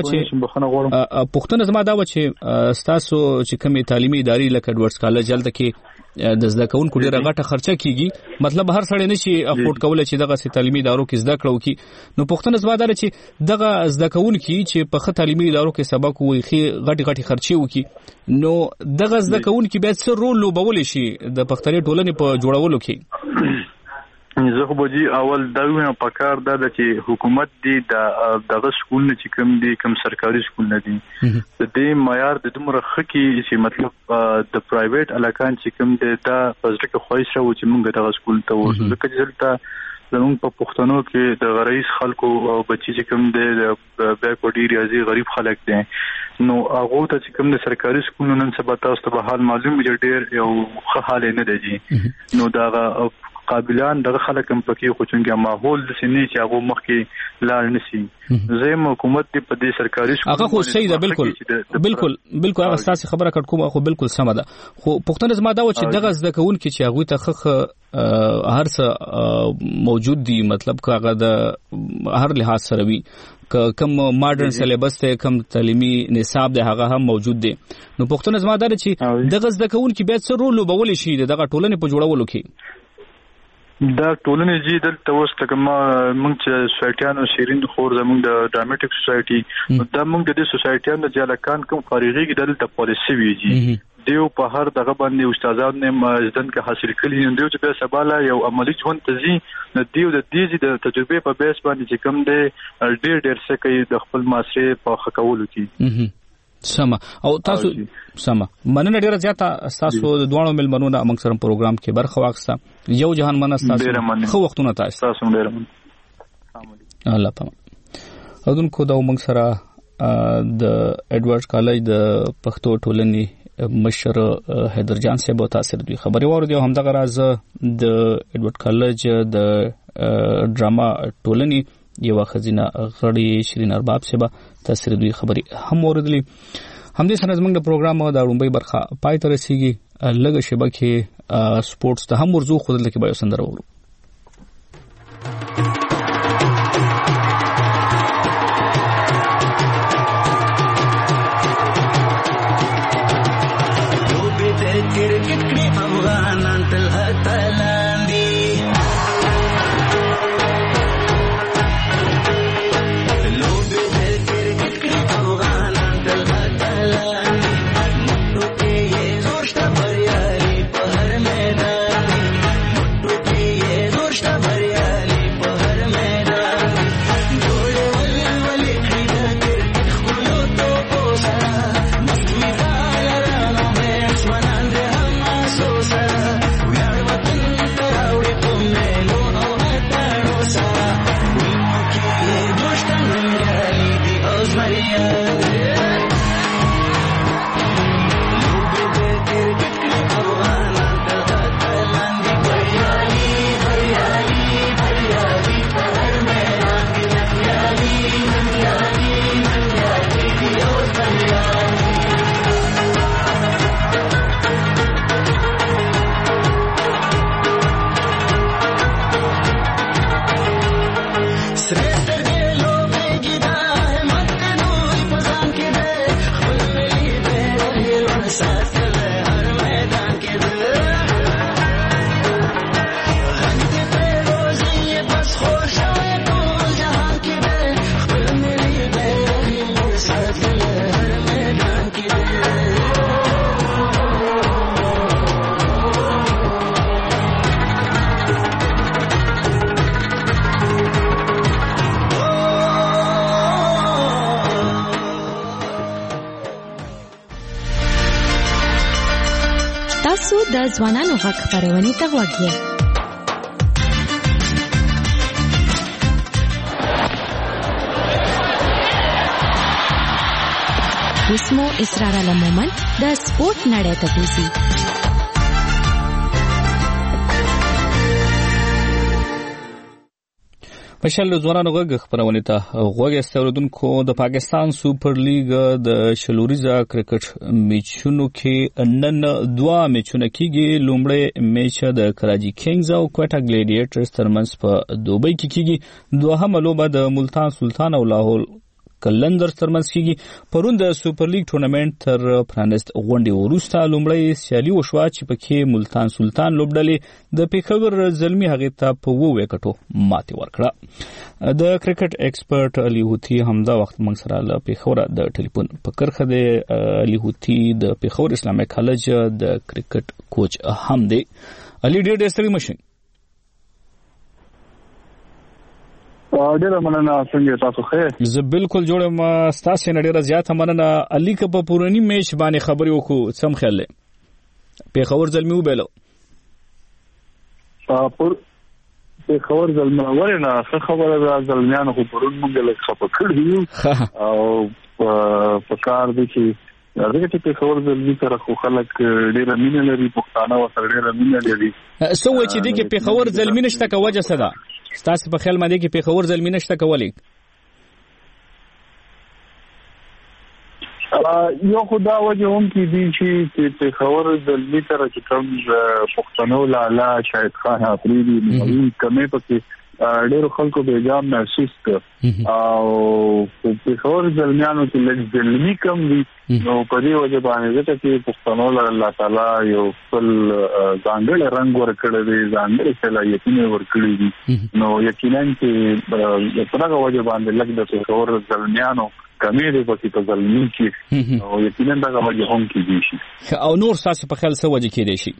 چې تاسو چې کومه تعلیمي ادارې لکه ډورس کالج الته کې د زده کوونکو ډیره غټه خرچه کیږي مطلب هر سړی نشي افورد کولای چې دغه تعلیمي ادارو کې زده کړو کی نو پښتون زما دا چې دغه زده کوونکي چې په خه تعلیمي ادارو کې سبق وي غټي خرچي وکي نو دغه زده کوونکي به څه رول لوبول شي د پښتني ټولنې په جوړولو کې. زه خو به اول دا ویم پکار دا چې حکومت دی دغه سکول نه چې کوم دي کوم سرکاري سکول نه دي د دې معیار د دومره خکې چې مطلب د پرایویټ الکان چې کوم دي دا پزړه کې خوښ شو چې موږ دغه سکول ته ورسو ځکه چې دلته زموږ په پښتنو کې د غریب خلکو او بچي چې کوم دي د بیکورډ ایریازي غریب خلک دي نو هغه ته چې کوم د سرکاري سکول نن سبا تاسو ته به حال معلوم وي ډیر یو ښه حال نه دی نو دا قابلان دغه خلک هم پکې خو څنګه ماحول د سینې چې هغه مخکې لاړ نشي زم حکومت دی په دې سرکاري سکول هغه خو صحیح ده بالکل هغه تاسو خبره کړ کوم خو بالکل سم ده خو پښتون زما دا و چې دغه زده کوون کې چې هغه ته هر څه موجود دي مطلب هغه د هر لحاظ سره وي کم ماډرن سلیبس ته کم تعلیمي نصاب ده هغه هم موجود دي نو پښتون زما دا چې دغه زده کوون کې به څه رول لوبول شي دغه ټولنې په جوړولو کې. دا ټولنې جی دلته اوس تک ما موږ چې سوسایټیانو شیرین خور زموږ د ډرامټیک سوسایټي دا موږ د دې سوسایټیانو د جلکان کوم خارجي کې دلته پالیسي ویږي دیو په هر دغه باندې استادانو نه ځدن کې حاصل کړي دیو چې به سباله یو عملی ژوند تزي د دیو د دې د تجربه په بیس باندې چې کوم دی ډیر څه کوي د خپل معاشره په خکولو کې سما او تاسو سما مننه ډیره زیاته تاسو د دوه ملمنو نه موږ سره پروګرام کې برخه واخسته یو جهان منه تاسو خو وختونه تاسو ډیره مننه الله پام اودونکو دا موږ سره د ایډورډ کالج د پښتو ټولنې مشر حیدر جان صاحب او تاثیر دوی خبري ورته هم دغه راز د ایډورډ کالج د ډراما ټولنې یو خزینه غړي شیرین ارباب صاحب تاثیر دوی خبري هم ورته همدې سره زموږ د پروګرام د اړومبي برخه پای ته رسیږي لږه شیبه کې سپورتس ته هم ورزو خو دلته کې به سندره وورو د ځوانانو غږ خپرونې ته غوږی اسمو اسرار المومن د سپورت نړۍ ته بوزي مشال ځوانانو غږ خبرونه ته غوږی استوردونکو د پاکستان سوپر لیګ د شلوریزا کرکټ میچونو کې نن دوا میچونه کېږي لومړی میچ د کراچي کینګز او کوټا ګلیډیټرز ترمنځ په دوبۍ کې کېږي دوهمه لوبه د ملتان سلطان او لاهور کلندر ترمنځ کېږي پرون د سوپر لیګ ټورنمنت تر پرانست غونډې وروسته لومړی سیالي وشوه چې پکې ملتان سلطان لوبډلې د پیښور زلمی هغې ته په 2 وکټو ماتې ورکړه د کرکټ ایکسپرت علي هوتی همدا وخت موږ سره له پیښور د ټلیفون په کرخه د علي هوتی د پیښور اسلامي کالج د کرکټ کوچ هم دی علي ډېر ستړي مشه ډېر مننه څنګه تاسو خیر زه بالکل جوړم تاسو نه ډېر زیات مننه علي که په پورنی میچ باندې خبرې وکړو سم خیال لې پیښور زلمی وبېلو په خبر زلمی ورنه خبره د زلمیانو خو پرون موږ له خپل کړیو او په کار دي چې دغه چې په خبر زلمی سره خو خلک ډېر مینه لري پښتانه او سره ډېر مینه لري سو چې دغه په خبر زلمی نشته کا وجه څه ده تاسو په خیال باندې کې په خبر زلمی نشته کولای یو خدا وجه هم کې دي چې په خبر زلمی سره چې کوم پښتنو لاله شاهد خان افریدي کمې پکې ډېر خلکو به جام محسوس کړ او په خبر زلمیانو کې لږ زلمی کم دي نو په دې وجه باندې چې پښتنو الله تعالی یو خپل ځانګړی رنگ ورکړی دی ځانګړی صلاحیتونه ورکړي دي نو یقینا چې په هغه وجه باندې لږ د خبر زلمیانو کمې دی په زلمی کې نو یقینا دا وجه هم کې دي شي او نور تاسو په خیال څه وجه کې دی شي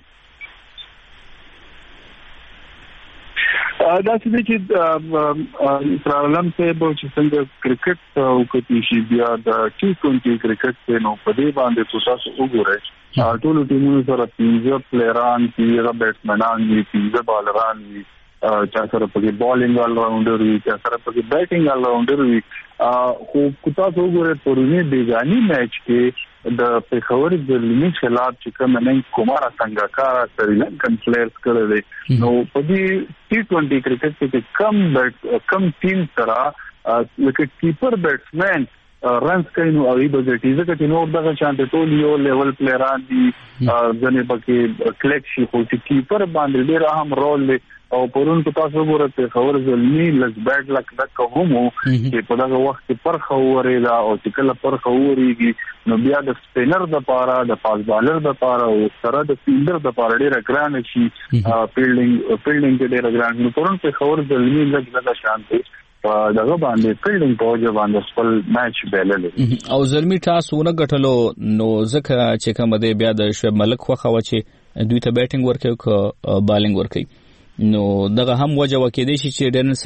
دا چې پرالم ته به چې څنګه کرکټ او کوي شي بیا د T20 کرکټ نو په دې باندې تاسو وګورئ ټول ټیمونو سره 15 پلیران 15 بیټسمنان دي 15 بالران دي چا سره پکې بالینګ آل راونډر وي چا سره پکې بیټینګ آل راونډر وي خو کوتا وګوره پرونی بیگانی میچ کې د پیښور زلمی خلاف چې کوم نن کومارا څنګه سریلانکن پلیئرز کړل دي نو په دې ټي20 کرکټ کې کم ټیم سره وکټ کیپر بیټسمن رنز کوي نو اوی بغټی ځکه چې نور دغه شانته ټول یو لیول پلیئران دي ځنه پکې کلیک شي خو چې کیپر باندې ډیر اهم رول لري او پرون کو تاسو وګورئ په خبر زلمی لږ بیټ لک د کومو چې په دغه وخت کې پر خوري دا او چې کله پر خوريږي نو بیا د سپینر د پاره د فاست بالر د پاره او سره د فیلډر د پاره ډیر ګران شي فیلډینګ کې ډیر ګران نو پرون په خبر زلمی لږ شانتي دغه باندې فیلډینګ په وجه باندې خپل میچ بیلل او زلمی تاسو نه غټلو نو ځکه چې کوم دی بیا د شعیب ملک خو خو چې دوی ته بیټینګ ورکوي او بالینګ ورکوي نو دغه هم وجه وکیدې شي چې ډېر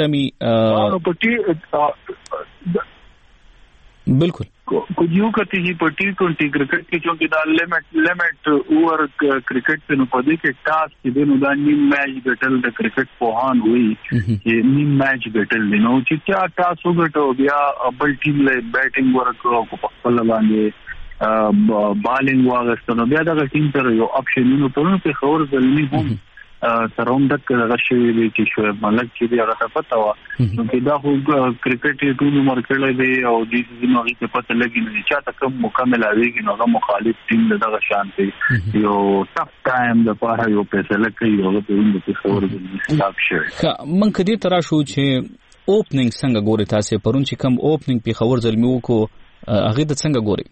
سمي بالکل کوجیو کته هی په ټي20 کرکټ کې چې دا لیمټ اوور کرکټ ته نو پدې کې ټاس کې نو دا نیم میچ ګټل د کرکټ پوهان وي چې نیم میچ ګټل نو چې چا ټاس وګټو بیا بل ټیم له بیټینګ ورکو په خپل باندې بالینګ واغستنو بیا دا ټیم سره یو اپشن نو په نو په خبر زلمی هم سروم دک غشوي دي چې شعیب ملک چې دی هغه ته پته و نو چې دا خو کرکټ یې ټول عمر کړی دی او د دې نو هغه پته لګی نه چې تا کوم مکمل اویږي نو هغه مخالف ټیم دغه شانتي یو ټف ټایم د پاره یو فیصله کوي او په دې کې خبر دي خلاف شي من کدي ترا شو چې اوپننګ څنګه ګوري تاسو پرون چې کوم اوپننګ په خبر زلمیو کو هغه د څنګه ګوري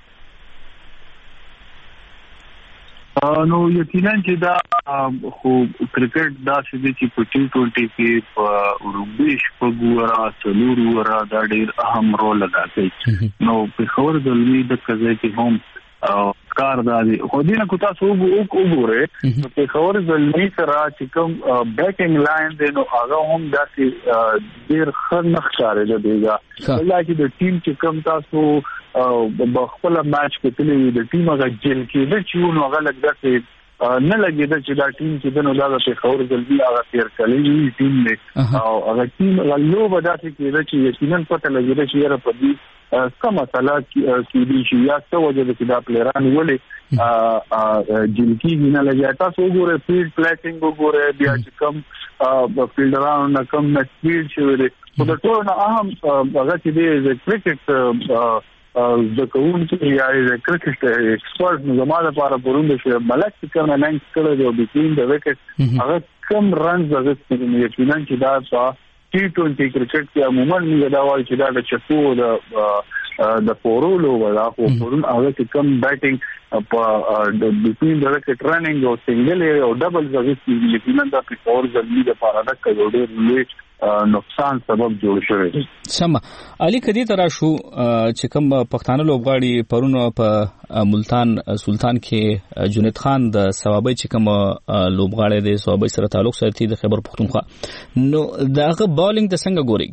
نو یقینا چې دا خو کرکټ دا چې په ټي20 کې په روبیش په ګورا څلور ورا دا ډېر اهم رول ادا کوي نو په خبر زلمی د کزه کې هم کار دی خو دې نه کو تاسو وګورئ په خبر زلمی سره چې کوم بیټینګ لاین دی نو هغه هم داسې ډېر خنخ کار دی دا چې د ټیم چې کوم تاسو بخپل میچ کې تللی د ټیم هغه جیل کې د چونو هغه لګدا نه لګیدا چې دا ټیم چې دنو دا په خبر جلدی هغه تیر کړی ټیم نه او هغه ټیم غلو بداسي کېده چې یقینا پته لګیدا چې را پدې کوم مسله کې دي چې یا څه وجه د دا پلیران ولې جیل کې نه لګیا تاسو وګورئ فیلډ پلیټینګ وګورئ بیا چې کوم فیلډرانو نه کوم سپیډ شوی خو د ټول نه اهم هغه چې د کرکټ د کوون چې یا د کرکټ ایکسپرټ نو زموږ لپاره پروند شي ملک چې کوم نه کړو د بیټین د وکټ هغه کم رنز هغه چې یقینا چې دا په ټي20 کرکټ کې عموما موږ دا وایو چې دا د چپو د فورولو ولا خو پرون هغه چې کم بیټینګ په د بیټین د وکټ رننګ او سنگل او ډبل هغه چې یقینا دا په فور زمي د پاره د کډوډر لوي نقصان سبب جوړ شوی سم علي کدي ترا شو چې کوم پښتانه لوبغاړي پرون په ملتان سلطان کې جنید خان د ثوابي چې کوم لوبغاړي د ثوابي سره تعلق ساتي د خیبر پختونخوا نو داغه بالینګ د څنګه ګوري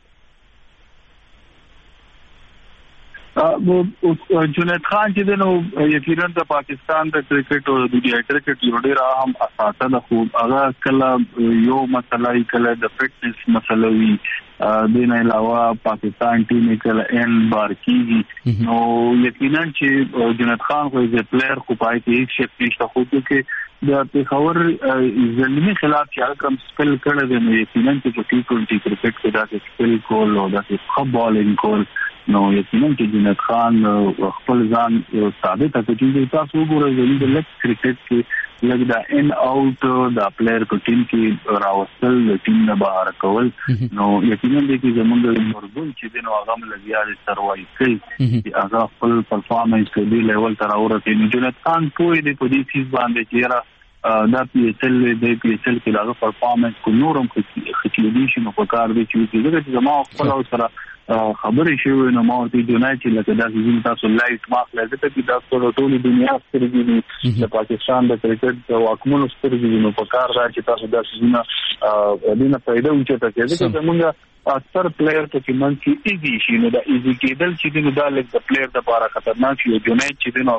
جنید خان چې نو یقینا د پاکستان د کرکټ او د دنیا کرکټ یو ډیر اهم اساسه ده خو هغه کله یو مسله کله د فټنس مسله وی دین علاوه پاکستان ټیم کله ان بار کیږي نو یقینا چې جنید خان خو یې پلیئر خو پای کې هیڅ شک نشته خو کې د پیښور زلمی خلاف چې کوم سپیل کړی دی نو یقینا چې په ټي20 کرکټ کې دا سپیل کول او دا ښه بالینګ کول نو یقینا چې جنید خان خپل ځان ثابت کړی چې تاسو وګورئ د لیګ کرکټ کې لږ دا ان اوټ دا پلیئر په ټیم کې راوستل د ټیم نه بهر کول نو یقینا چې زمونږ مرګون چې نو هغه لګیا دي سروای کوي چې هغه خپل پرفارمنس کې دی لیول تر اورته نو جنید خان په دې پوزیشن باندې چې دا پی ایس ال کې هغه پرفارمنس کو نورم خچلیشن په کار دی چې زما خپل سره خبرې شوې نو ما ورته جنای چې لکه دا زین تاسو لایټ ماخ لږه ته دا ټول دنیا سترګې د پاکستان د کرکټ او حکومت سترګې نو په کار راځي تاسو دا زینه دینه پیدا وچته کېږي چې موږ اکثر پلیئر ته چې من کې ایزي شي نو دا ایزي کېدل چې نو دا لکه د پلیئر د لپاره خطرناک شي جنای چې نو هغه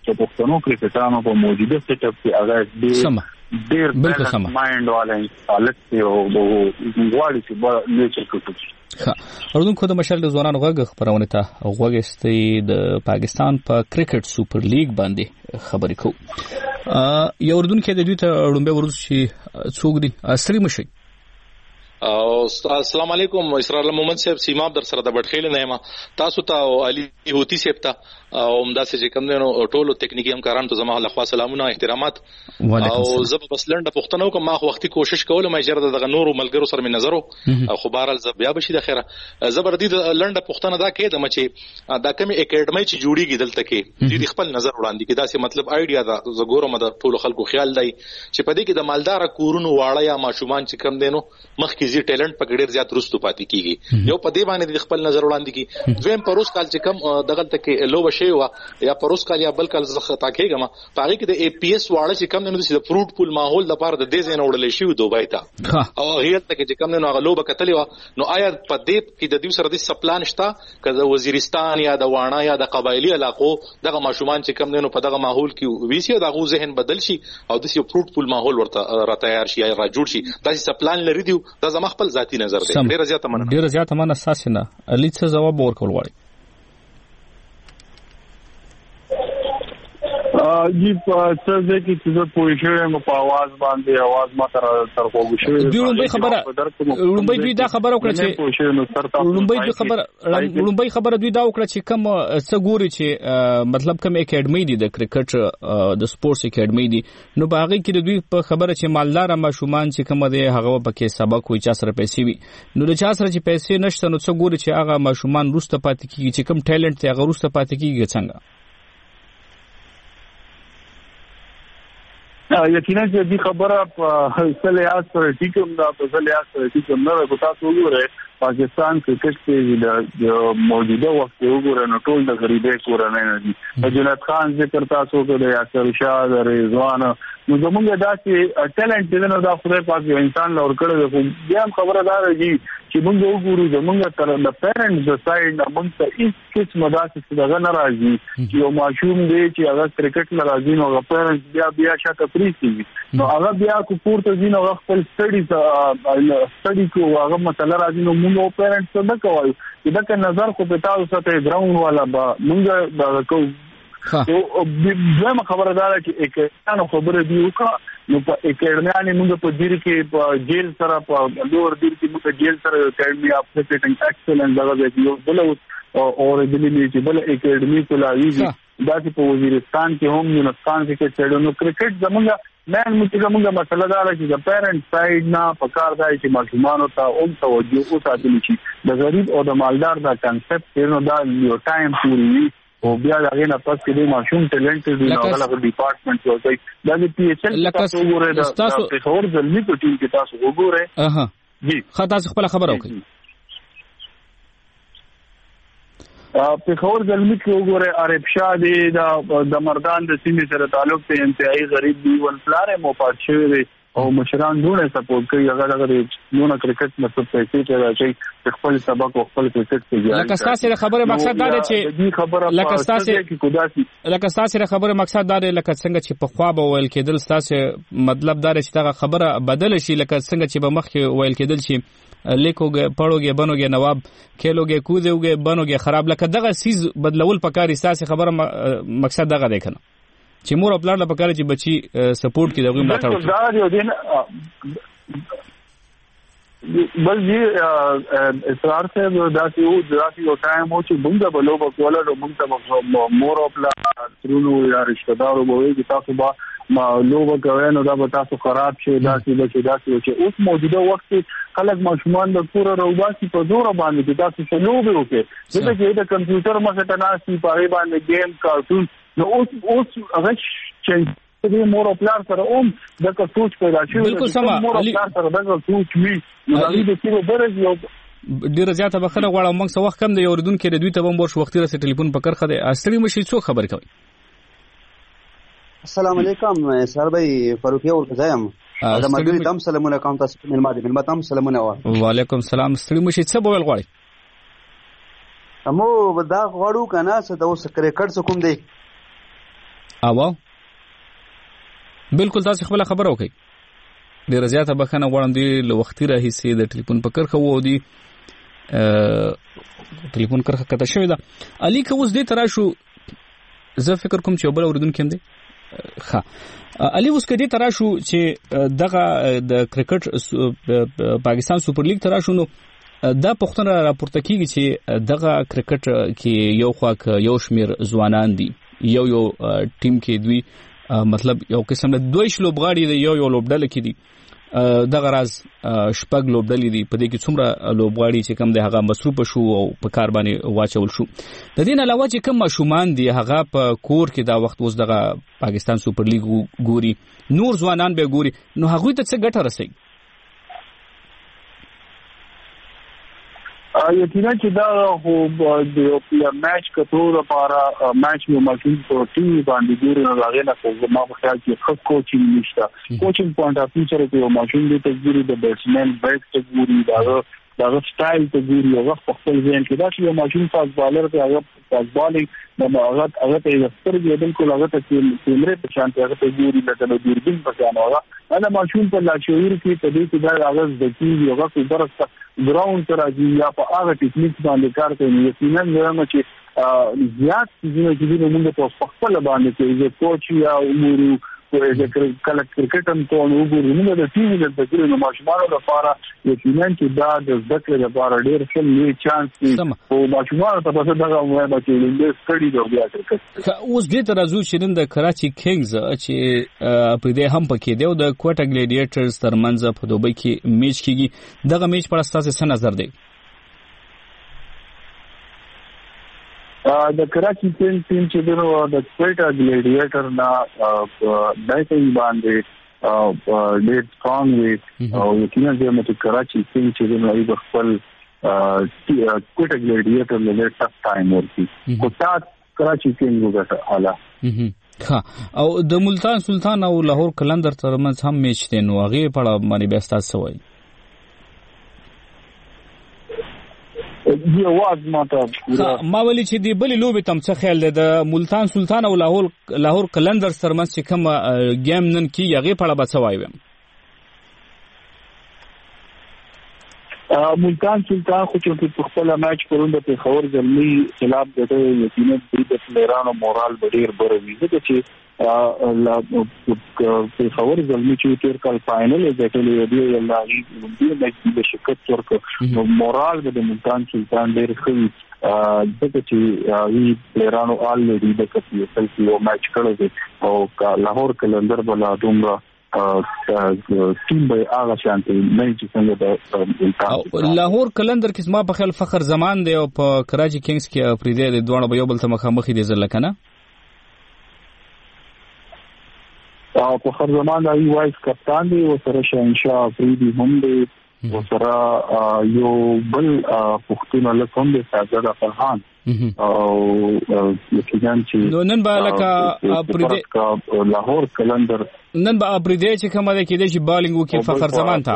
چې پښتنو کرکټانو په موجوده سیټ اپ کې هغه ډیر بیلنس مایند والا حالت او غواړي چې لیچ کوي. اردوونکو د مشال د ځوانانو غږ خبرونه ته غوږ استي د پاکستان په کرکټ سوپر لیګ باندې خبرې کوو. یو اردوونکو د دوی ته لومبه ورځ شي څوک دي اصلي مشي. السلام علیکم اسرار مومن صاحب سیما در سره د بټخیل نه ما تاسو ته علي هوتی صاحب ته عمدہ سے کوم نو ټولو تکنیکی همکارانو ته زما لخوا سلامونه احترامات او زب بس لنډه پښتنو کوم ما وختي کوشش کوله ما جره دغه نورو ملګرو سره من نظرو خو بهرال زب بیا بشي د خیره زبردي لنډه پښتنه دا کې د مچي دا کوم اکیډمي چې جوړیږي دلته کې د خپل نظر وړاندې کې دا سه مطلب آیډیا دا زګورم د ټولو خلکو خیال دی چې په دې کې د مالدار کورونو واړه یا ماشومان چې کم دینو مخکې زی ټیلنٹ په ډیر زیات رستو پاتې کیږي یو په دې باندې د خپل نظر وړاندې کی دویم پروس کال چې کم دغه تک لو وشي وا یا پروس کال یا بل کال زخه تاکېګم پاره کې د ای پی ایس واړه چې کم نه د فروټ پول ماحول د پاره د دې زین وړلې شي دوبای ته او هیڅ تک چې کم نه غلو به کتلې نو آیا په دې کې د دې سره د سپلان شته کله وزیرستان یا د وانا یا د قبایلی علاقو دغه ماشومان چې کم نه په دغه ماحول کې ویسي دغه ذهن بدل شي او د فروټ پول ماحول ورته را تیار شي یا را جوړ شي دا سپلان لري دی دا زما خپل ذاتی نظر دی. ډیر زیات مننه اساسنه علي څه جواب ورکول غواړي. جی څه ځکه چې په شوم په आवाज باندې ما تر کوو شوی لومبي دوی دا خبره وکړه چې لومبي خبره دوی دا وکړه چې کوم څه ګوري چې مطلب کوم اکیډمي دي د کرکټ د سپورتس اکیډمي دي نو باغی کې دوی په خبره چې مالدار ماشومان چې کوم دي هغه پکې سبق وي چا سره پیسې وي نو د چا سره چې پیسې نشته نو څه ګوري چې هغه ماشومان روسته پاتې کیږي چې کوم ټیلنټ دی هغه روسته پاتې کیږي څنګه. یقینا چې دې خبره په سلیاس پر ټیکم دا په سلیاس پر ټیکم نه په تاسو وګورئ پاکستان کرکټ کې د موجوده وخت وګورئ نو ټول د غریبې کورنۍ نه دي. جنت خان ذکر تاسو کړی یاسر شاه رضوان نو زمونږ داسې ټیلنټ دي نو دا خدای پاک یو انسان لور کړی خو بیا هم خبره دا راځي چې موږ وګورو زمونږ تر د پیرنټس د سایډ نه موږ ته هیڅ قسم داسې دغه نه راځي چې یو ماشوم دی چې هغه کرکټ نه راځي نو هغه پیرنټس بیا شاته پریږدي نو هغه بیا کو پورته ځي نو خپل سټډي کو هغه مسله راځي نو موږ پیرنټس څه کوي چې دا نظر خو په تاسو سره ګراوند والا به موږ دا کو او دغه خبره ده چې اکیډمي خبره دی وکړه نو په اکیډمي موږ په دیر کې په جیل سره په لوړ دیر کې موږ جیل سره اکیډمي اف کرکټینګ ایکسلنس دغه یو بل او دلی چې بل اکیډمي کولاویږي دا چې په وزیرستان کې هم یونستان کې چې نو کرکټ زمونږ مېن موږ مسله دا چې د پیرنټ سایډ نه په کار دی چې ماشومان ته هم توجه وساتل شي د غریب او د مالدار دا کانسپټ نو دا یو ټایم پوری او بیا هغه نه پس کې د ماشوم ټیلنټ دی نو هغه ډپارټمنټ وځي دا د پی ایچ ال تاسو وګورئ تاسو په خبر ځلني په ټیم کې تاسو وګورئ جی خاطر خپل خبر وکړئ په خبر ځلني کې وګورئ عرب شاه دی د مردان د سیمې سره تعلق ته انتهایی غریب دی ون پلان مو پات شوی دی او مشران دونه سپورټ کوي هغه دونه کرکټ مطلب پیسې ته راځي خپل سبق او خپل کرکټ ته ځي لکه تاسو خبره مقصد دا دی چې لکه تاسو خبره مقصد دا دی لکه څنګه چې په خوا به ویل کېدل تاسو مطلب دا چې دا خبره بدل شي لکه څنګه چې به مخکې ویل کېدل چې لیکوګه پړوګه بنوګه نواب کېلوګه کوزوګه بنوګه خراب لکه دغه سیز بدلول پکاري تاسو خبره مقصد دغه دی کنه چې مور خپل نه پکاره چې بچي سپورټ کې دغه ملاتړ وکړي دا یو دین بل جی اصرار سے داسې یو ټایم و چې موږ به لوبه کوله نو موږ ته مور خپل ترونو یا رشتہ دارو به وي چې تاسو به ما لوبه کوي نو دا به تاسو خراب شي داسې چې اوس موجوده وخت خلک ماشومان د کور روباسي په زور باندې چې تاسو څه لوبه وکړي چې د کمپیوټر مخه ته ناسي په باندې گیم کارټون نو اوس هغه چې د مور او پلار سره د کوچ پیدا شي بالکل سما مور او پلار سره د کوچ وی نو د کیرو درز یو ډیر زیاته بخره غواړم موږ څه وخت کم د یوردون کې د دوی ته بم ورش وختي را ټلیفون پکړ خده اصلي مشي څو خبر کوي. السلام علیکم سر بھائی فاروقی اور خزایم دا مدري تم سلامونه کوم تاسو ملما تم سلامونه وعلیکم السلام ستړي مشي څه بول غواړي امو دا غواړو کنه څه د اوس کرکټ څه کوم دی اوا بالکل تاسو خپل خبر اوکي ډیر زیاته بخنه غواړم دی له وختي راهیسي د ټلیفون په کرخه وو دی ټلیفون کرخه کته شوی دا علي که اوس دې تراشو زه فکر کوم چې بل اوردون کې دی ها علي اوس کدي تراشو چې دغه د کرکټ پاکستان سوپر لیګ تراشو نو دا پښتنه راپورته کیږي چې دغه کرکټ کې یو خواک یو شمیر ځوانان دي یو ټیم کې دوی مطلب یو قسم د دوی لوبغاړي دی یو لوبډل کې دي دغه راز شپږ لوبډلې دي په دې کې څومره لوبغاړي چې کم دی هغه مصروف شو او په کار باندې واچول شو د دې نه علاوه چې کم ماشومان دي هغه په کور کې دا وخت اوس دغه پاکستان سوپر لیګ ګوري نور ځوانان به ګوري نو هغه ته څه ګټه رسي یقینا چې دا خو د میچ کتو لپاره میچ یو ماشین په ټیم باندې ګوري نو هغه نه کوم ما په خیال کې خو کوچینګ نشته کوچینګ پوینټ اف ویو سره یو ماشین د تګوري د بیټسمن بیټ تګوري دا سټایل تګوري هغه په خپل ځین کې دا چې یو ماشین فاست بالر ته هغه فاست بالینګ د هغه ته د سترګې بالکل هغه ته کیمرې په شان هغه تګوري د دوربین په شان هغه دا ماشین په لاچویر کې په دې کې دا هغه د کیږي هغه په درسته ګراوند تر راځي یا په هغه ټیکنیک باندې کار کوي یقینا نو چې زیات چې موږ په خپل باندې کې کوچ یا امور کله کرکټ هم ته وګورئ نو د ټیم د ذکر نو ماشومان لپاره یقینا چې دا د ذکر لپاره ډېر ښه لوی چانس دی او ماشومان ته په دغه وایي چې د سټډي د بیا کرکټ اوس دې تر ازو چې نن د کراچي کینګز چې په دې هم پکې دی او د کوټا ګلیډیټرز ترمنځ په دوبۍ کې میچ کیږي دغه میچ پر اساس څه نظر دی د کراچي ټیم چې دغه د کوټا ګلیډیټر نه دایته باندې ډېر سترونګ وي او یقینا چې کراچي ټیم چې دغه خپل کوټا ګلیډیټر له ټاپ ټایم ورته کوټا کراچي ټیم وګټه اعلی ها او د ملتان سلطان او لاهور کلندر ترمنځ هم میچ دی نو هغه په اړه باندې بیا تاسو وایي ما ولې چې دی بلې لوبې تم څه خیال دی د ملتان سلطان او لاهور کلندر ترمنځ چې کوم گیم نن کې هغه په اړه به څه وایو ملتان سلطان خو چې په خپل میچ پرون د پیښور زلمی خلاف د یقینا د پلیرانو مورال ډیر بروي ځکه چې پیښور زلمی چې تیر کال فائنل ځکه دی یلای د میچ شرکت ورکړ مورال د ملتان سلطان ډیر ښه ځکه چې وی پلیرانو آلریډي د کپیټل یو میچ کړی او لاهور کلندر بلا دومره ټیم به هغه شانتي نه چې څنګه د لاهور کلندر کې ما په خیال فخر زمان دی او په کراچي کینګز کې افریدي د دوه به یو بل ته مخامخ دي ځل کنه او فخر زمان د وایس کپتان دی او سره شهنشاه افریدي هم دی او سره یو بل پښتون لکم دی ساجد فرحان او یقینا چې نن به لکه افریدي لاهور کلندر نن به افریدي چې کومه ده کې د شي بالینګ وکي فخر زمان ته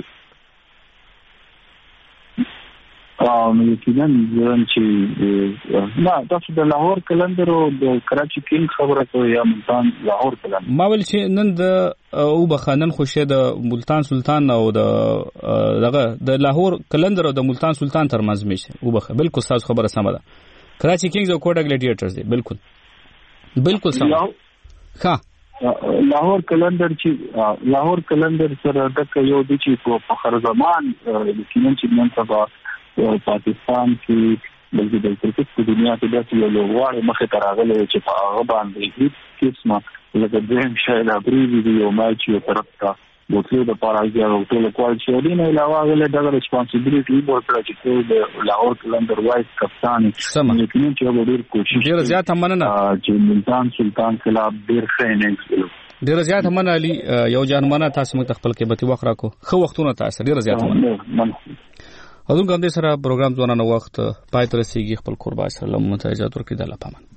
یقینا چې نه تاسو د لاهور کلندر او د کراچي کینګ خبره کوي یا ملتان لاهور کلندر ما ول چې نن د او بخانن خوشه د ملتان سلطان او د لاهور کلندر او د ملتان سلطان ترمنځ میشه او بخ بالکل تاسو خبره سم ده کراچي کینګز او کوټا ګلیډیټرز دی بالکل سم ها لاهور کلندر سره د یو د چې په فخر زمان یقینا چې نن سبا پاکستان کې بلکې د کرکټ په دنیا کې داسې یو لوبغاړی مخې ته راغلی چې په هغه باندې هیڅ قسمه لکه دریم شاید ابریدي دی یو میچ یو طرف ته بوتلو د پاراګیا او ټول کوال چې دین علاوه غل دغه ریسپانسیبিলিټي ورته چې د لاهور کلندر وایس کپتان یقینا چې ډېر کوشش ډېر زیات مننه چې ملتان سلطان خلاف ډېر ښه اننګز ډېر زیات مننه علي یو جانمنه تاسو موږ خپل کې بتی وخت راکو خو وختونه تاسو ډېر زیات مننه اذن کوم دې سره پروګرام ځوانانو وخت پای تر رسیدي خپل قربا سره لمونته اجازه ورکړئ د الله پامان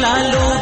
لالو